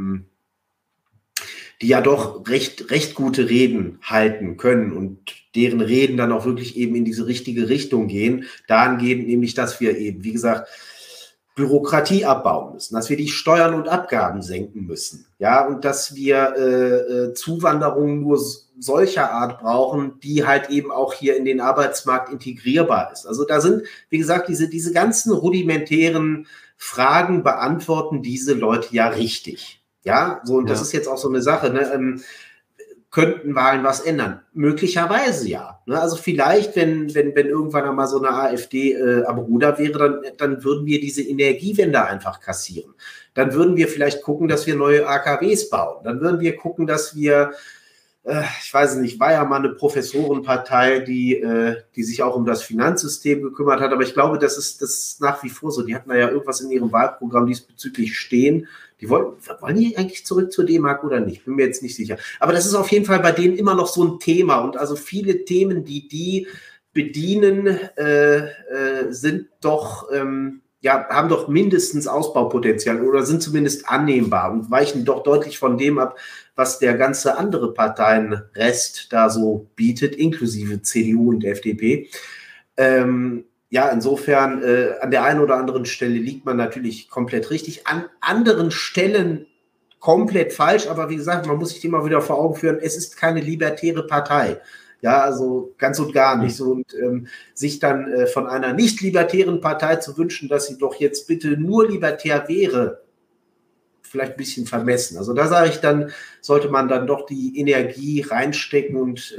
Speaker 2: ja doch recht gute Reden halten können und deren Reden dann auch wirklich eben in diese richtige Richtung gehen. Dahingehend nämlich, dass wir eben, wie gesagt, Bürokratie abbauen müssen, dass wir die Steuern und Abgaben senken müssen, ja, und dass wir Zuwanderung nur solcher Art brauchen, die halt eben auch hier in den Arbeitsmarkt integrierbar ist. Also da sind, wie gesagt, diese ganzen rudimentären Fragen beantworten diese Leute ja richtig, ja, so, und das ist jetzt auch so eine Sache, ne, könnten Wahlen was ändern? Möglicherweise ja. Ne? Also vielleicht, wenn irgendwann einmal so eine AfD am Ruder wäre, dann würden wir diese Energiewende einfach kassieren. Dann würden wir vielleicht gucken, dass wir neue AKWs bauen. Dann würden wir gucken, dass wir, ich weiß nicht, war ja mal eine Professorenpartei, die sich auch um das Finanzsystem gekümmert hat. Aber ich glaube, das ist nach wie vor so. Die hatten da ja irgendwas in ihrem Wahlprogramm diesbezüglich stehen. Wollen die eigentlich zurück zur D-Mark oder nicht? Bin mir jetzt nicht sicher. Aber das ist auf jeden Fall bei denen immer noch so ein Thema. Und also viele Themen, die bedienen, sind doch, haben doch mindestens Ausbaupotenzial oder sind zumindest annehmbar und weichen doch deutlich von dem ab, was der ganze andere Parteienrest da so bietet, inklusive CDU und FDP. Ja, insofern, an der einen oder anderen Stelle liegt man natürlich komplett richtig, an anderen Stellen komplett falsch, aber wie gesagt, man muss sich immer wieder vor Augen führen, es ist keine libertäre Partei. Ja, also ganz und gar nicht so. Und sich dann von einer nicht libertären Partei zu wünschen, dass sie doch jetzt bitte nur libertär wäre, vielleicht ein bisschen vermessen. Also da sage ich dann, sollte man dann doch die Energie reinstecken und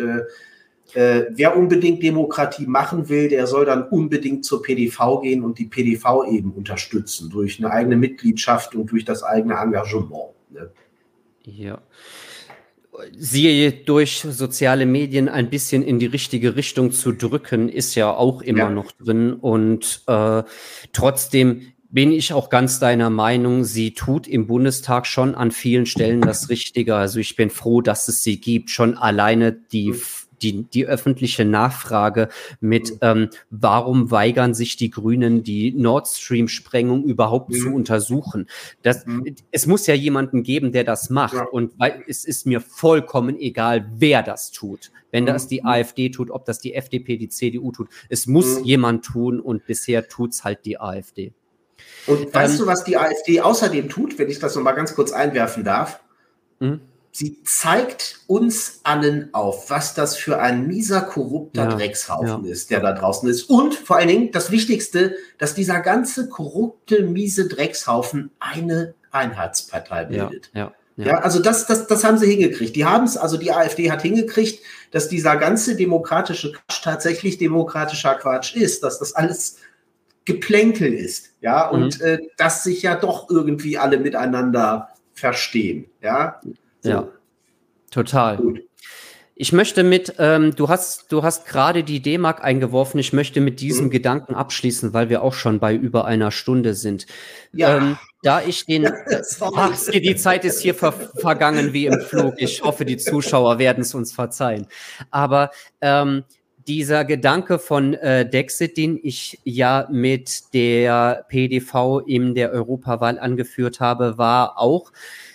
Speaker 2: wer unbedingt Demokratie machen will, der soll dann unbedingt zur PDV gehen und die PDV eben unterstützen durch eine eigene Mitgliedschaft und durch das eigene Engagement. Ne?
Speaker 1: Ja. Sie durch soziale Medien ein bisschen in die richtige Richtung zu drücken, ist ja auch immer noch drin. Und trotzdem bin ich auch ganz deiner Meinung, sie tut im Bundestag schon an vielen Stellen das Richtige. Also ich bin froh, dass es sie gibt. Schon alleine die öffentliche Nachfrage mit, warum weigern sich die Grünen, die Nord Stream-Sprengung überhaupt zu untersuchen? Es muss ja jemanden geben, der das macht. Und es ist mir vollkommen egal, wer das tut. Wenn das die AfD tut, ob das die FDP, die CDU tut. Es muss jemand tun und bisher tut's halt die AfD.
Speaker 2: Und weißt du, was die AfD außerdem tut, wenn ich das nochmal ganz kurz einwerfen darf? Sie zeigt uns allen auf, was das für ein mieser, korrupter Dreckshaufen ist, der da draußen ist. Und vor allen Dingen das Wichtigste, dass dieser ganze korrupte, miese Dreckshaufen eine Einheitspartei bildet. Ja, also das haben sie hingekriegt. Die AfD hat hingekriegt, dass dieser ganze demokratische Quatsch tatsächlich demokratischer Quatsch ist, dass das alles Geplänkel ist, ja, und dass sich ja doch irgendwie alle miteinander verstehen, ja. So.
Speaker 1: Ja, total.
Speaker 2: Gut.
Speaker 1: Ich möchte du hast gerade die D-Mark eingeworfen, ich möchte mit diesem Gedanken abschließen, weil wir auch schon bei über einer Stunde sind.
Speaker 2: Ja.
Speaker 1: Da ich die Zeit ist hier vergangen wie im Flug. Ich hoffe, die Zuschauer werden es uns verzeihen. Aber dieser Gedanke von Dexit, den ich ja mit der PDV in der Europawahl angeführt habe, war auch,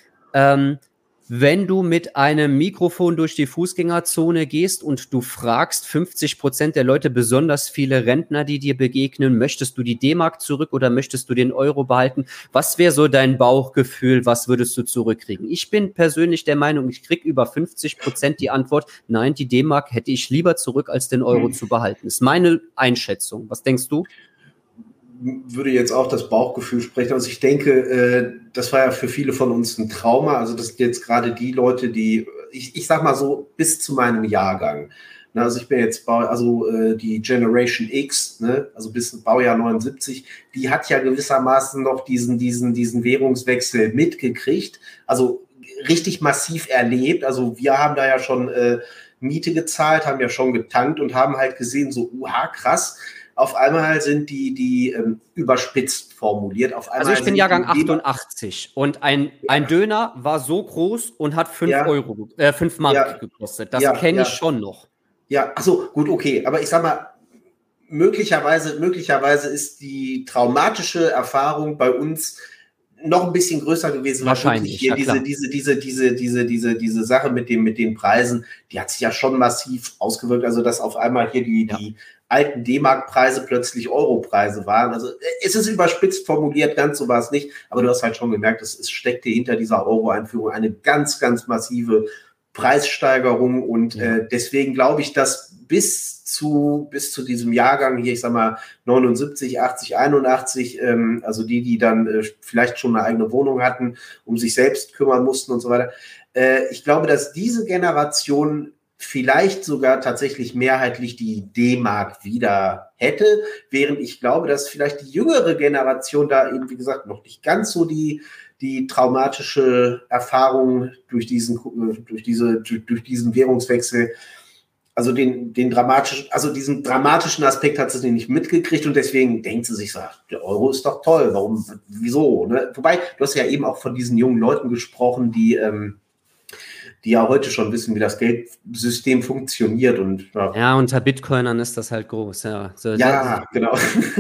Speaker 1: wenn du mit einem Mikrofon durch die Fußgängerzone gehst und du fragst 50% der Leute, besonders viele Rentner, die dir begegnen, möchtest du die D-Mark zurück oder möchtest du den Euro behalten? Was wäre so dein Bauchgefühl? Was würdest du zurückkriegen? Ich bin persönlich der Meinung, ich kriege über 50% die Antwort, nein, die D-Mark hätte ich lieber zurück, als den Euro zu behalten. Das ist meine Einschätzung. Was denkst du?
Speaker 2: Würde jetzt auch das Bauchgefühl sprechen. Also ich denke, das war ja für viele von uns ein Trauma. Also das sind jetzt gerade die Leute, die, ich sag mal so, bis zu meinem Jahrgang. Ne, also ich bin jetzt, die Generation X, ne, also bis Baujahr 79, die hat ja gewissermaßen noch diesen Währungswechsel mitgekriegt. Also richtig massiv erlebt. Also wir haben da ja schon Miete gezahlt, haben ja schon getankt und haben halt gesehen, so, krass. Auf einmal sind die überspitzt formuliert. Auf einmal
Speaker 1: also ich bin Jahrgang 88 und ein Döner war so groß und hat 5 Mark gekostet. Das kenne ich schon noch.
Speaker 2: Ja, also gut, okay. Aber ich sag mal, möglicherweise ist die traumatische Erfahrung bei uns noch ein bisschen größer gewesen.
Speaker 1: Wahrscheinlich,
Speaker 2: hier diese Sache mit den Preisen, die hat sich ja schon massiv ausgewirkt. Also dass auf einmal hier die alten D-Mark-Preise plötzlich Euro-Preise waren. Also es ist überspitzt formuliert, ganz so war es nicht. Aber du hast halt schon gemerkt, es steckte hinter dieser Euro-Einführung eine ganz, ganz massive Preissteigerung. Und deswegen glaube ich, dass bis zu diesem Jahrgang hier, ich sag mal 79, 80, 81, also die dann vielleicht schon eine eigene Wohnung hatten, um sich selbst kümmern mussten und so weiter. Ich glaube, dass diese Generation vielleicht sogar tatsächlich mehrheitlich die D-Mark wieder hätte, während ich glaube, dass vielleicht die jüngere Generation da eben, wie gesagt, noch nicht ganz so die traumatische Erfahrung durch diesen Währungswechsel, also diesen dramatischen Aspekt hat sie nicht mitgekriegt und deswegen denkt sie sich so, der Euro ist doch toll, wieso? Ne? Wobei, du hast ja eben auch von diesen jungen Leuten gesprochen, die ja heute schon wissen, wie das Geldsystem funktioniert. Und
Speaker 1: unter Bitcoinern ist das halt groß. Ja,
Speaker 2: genau.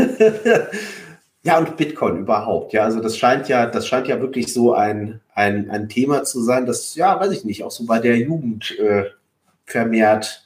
Speaker 2: Ja, und Bitcoin überhaupt. Ja, also das scheint ja wirklich so ein Thema zu sein, das, weiß ich nicht, auch so bei der Jugend vermehrt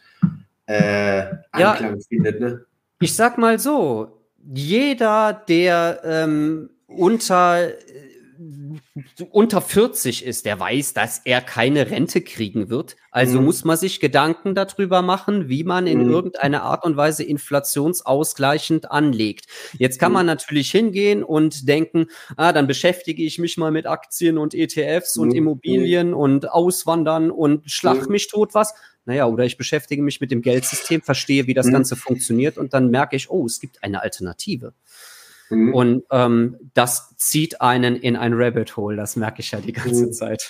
Speaker 2: Anklang findet. Ne?
Speaker 1: Ich sag mal so, jeder, der unter unter 40 ist, der weiß, dass er keine Rente kriegen wird. Also muss man sich Gedanken darüber machen, wie man in irgendeiner Art und Weise inflationsausgleichend anlegt. Jetzt kann man natürlich hingehen und denken, dann beschäftige ich mich mal mit Aktien und ETFs und Immobilien und Auswandern und schlag mich tot was. Naja, oder ich beschäftige mich mit dem Geldsystem, verstehe, wie das Ganze funktioniert und dann merke ich, oh, es gibt eine Alternative. Und das zieht einen in ein Rabbit Hole, das merke ich ja die ganze Zeit.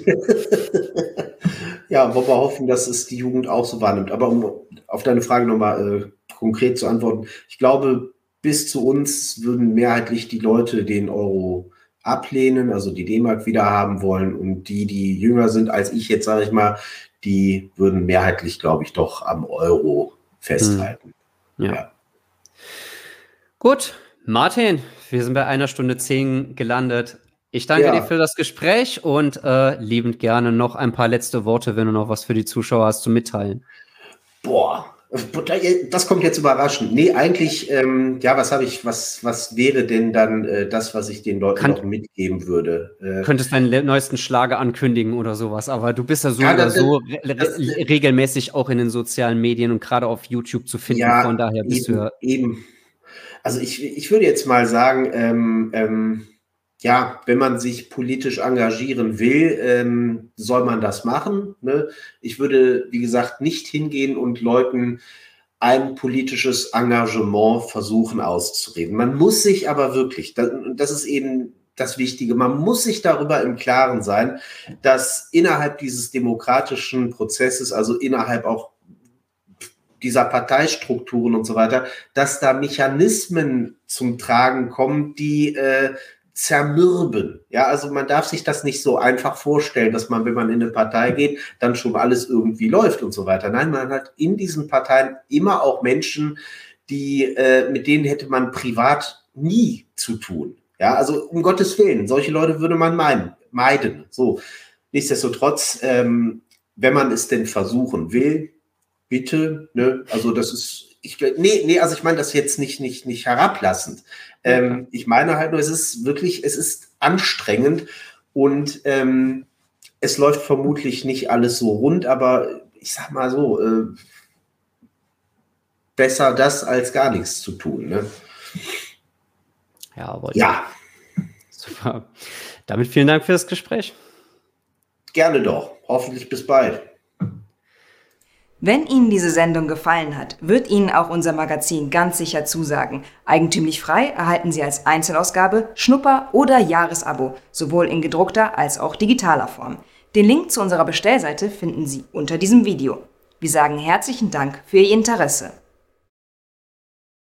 Speaker 2: Ja, wollen wir hoffen, dass es die Jugend auch so wahrnimmt. Aber um auf deine Frage nochmal konkret zu antworten, ich glaube, bis zu uns würden mehrheitlich die Leute den Euro ablehnen, also die D-Mark wieder haben wollen und die jünger sind als ich jetzt, sage ich mal, die würden mehrheitlich, glaube ich, doch am Euro festhalten.
Speaker 1: Ja. Gut. Martin, wir sind bei 1:10 gelandet. Ich danke dir für das Gespräch und liebend gerne noch ein paar letzte Worte, wenn du noch was für die Zuschauer hast zu mitteilen.
Speaker 2: Boah, das kommt jetzt überraschend. Nee, eigentlich, was wäre denn dann das, was ich den Leuten noch mitgeben würde?
Speaker 1: Könntest deinen neuesten Schlager ankündigen oder sowas, aber du bist ja so oder so regelmäßig auch in den sozialen Medien und gerade auf YouTube zu finden, von daher bist du ja
Speaker 2: eben. Also ich würde jetzt mal sagen, wenn man sich politisch engagieren will, soll man das machen. Ne? Ich würde, wie gesagt, nicht hingehen und Leuten ein politisches Engagement versuchen auszureden. Man muss sich aber wirklich, das ist eben das Wichtige, man muss sich darüber im Klaren sein, dass innerhalb dieses demokratischen Prozesses, also innerhalb auch dieser Parteistrukturen und so weiter, dass da Mechanismen zum Tragen kommen, die zermürben. Ja, also man darf sich das nicht so einfach vorstellen, dass man, wenn man in eine Partei geht, dann schon alles irgendwie läuft und so weiter. Nein, man hat in diesen Parteien immer auch Menschen, die mit denen hätte man privat nie zu tun. Ja, also um Gottes Willen, solche Leute würde man meiden. So, nichtsdestotrotz, wenn man es denn versuchen will, bitte, ne, also das ist, also ich meine das jetzt nicht herablassend. Ich meine halt nur, es ist anstrengend und es läuft vermutlich nicht alles so rund, aber ich sag mal so, besser das als gar nichts zu tun, ne?
Speaker 1: Ja. Super. Damit vielen Dank für das Gespräch.
Speaker 2: Gerne doch. Hoffentlich bis bald.
Speaker 3: Wenn Ihnen diese Sendung gefallen hat, wird Ihnen auch unser Magazin ganz sicher zusagen. Eigentümlich frei erhalten Sie als Einzelausgabe, Schnupper- oder Jahresabo, sowohl in gedruckter als auch digitaler Form. Den Link zu unserer Bestellseite finden Sie unter diesem Video. Wir sagen herzlichen Dank für Ihr Interesse.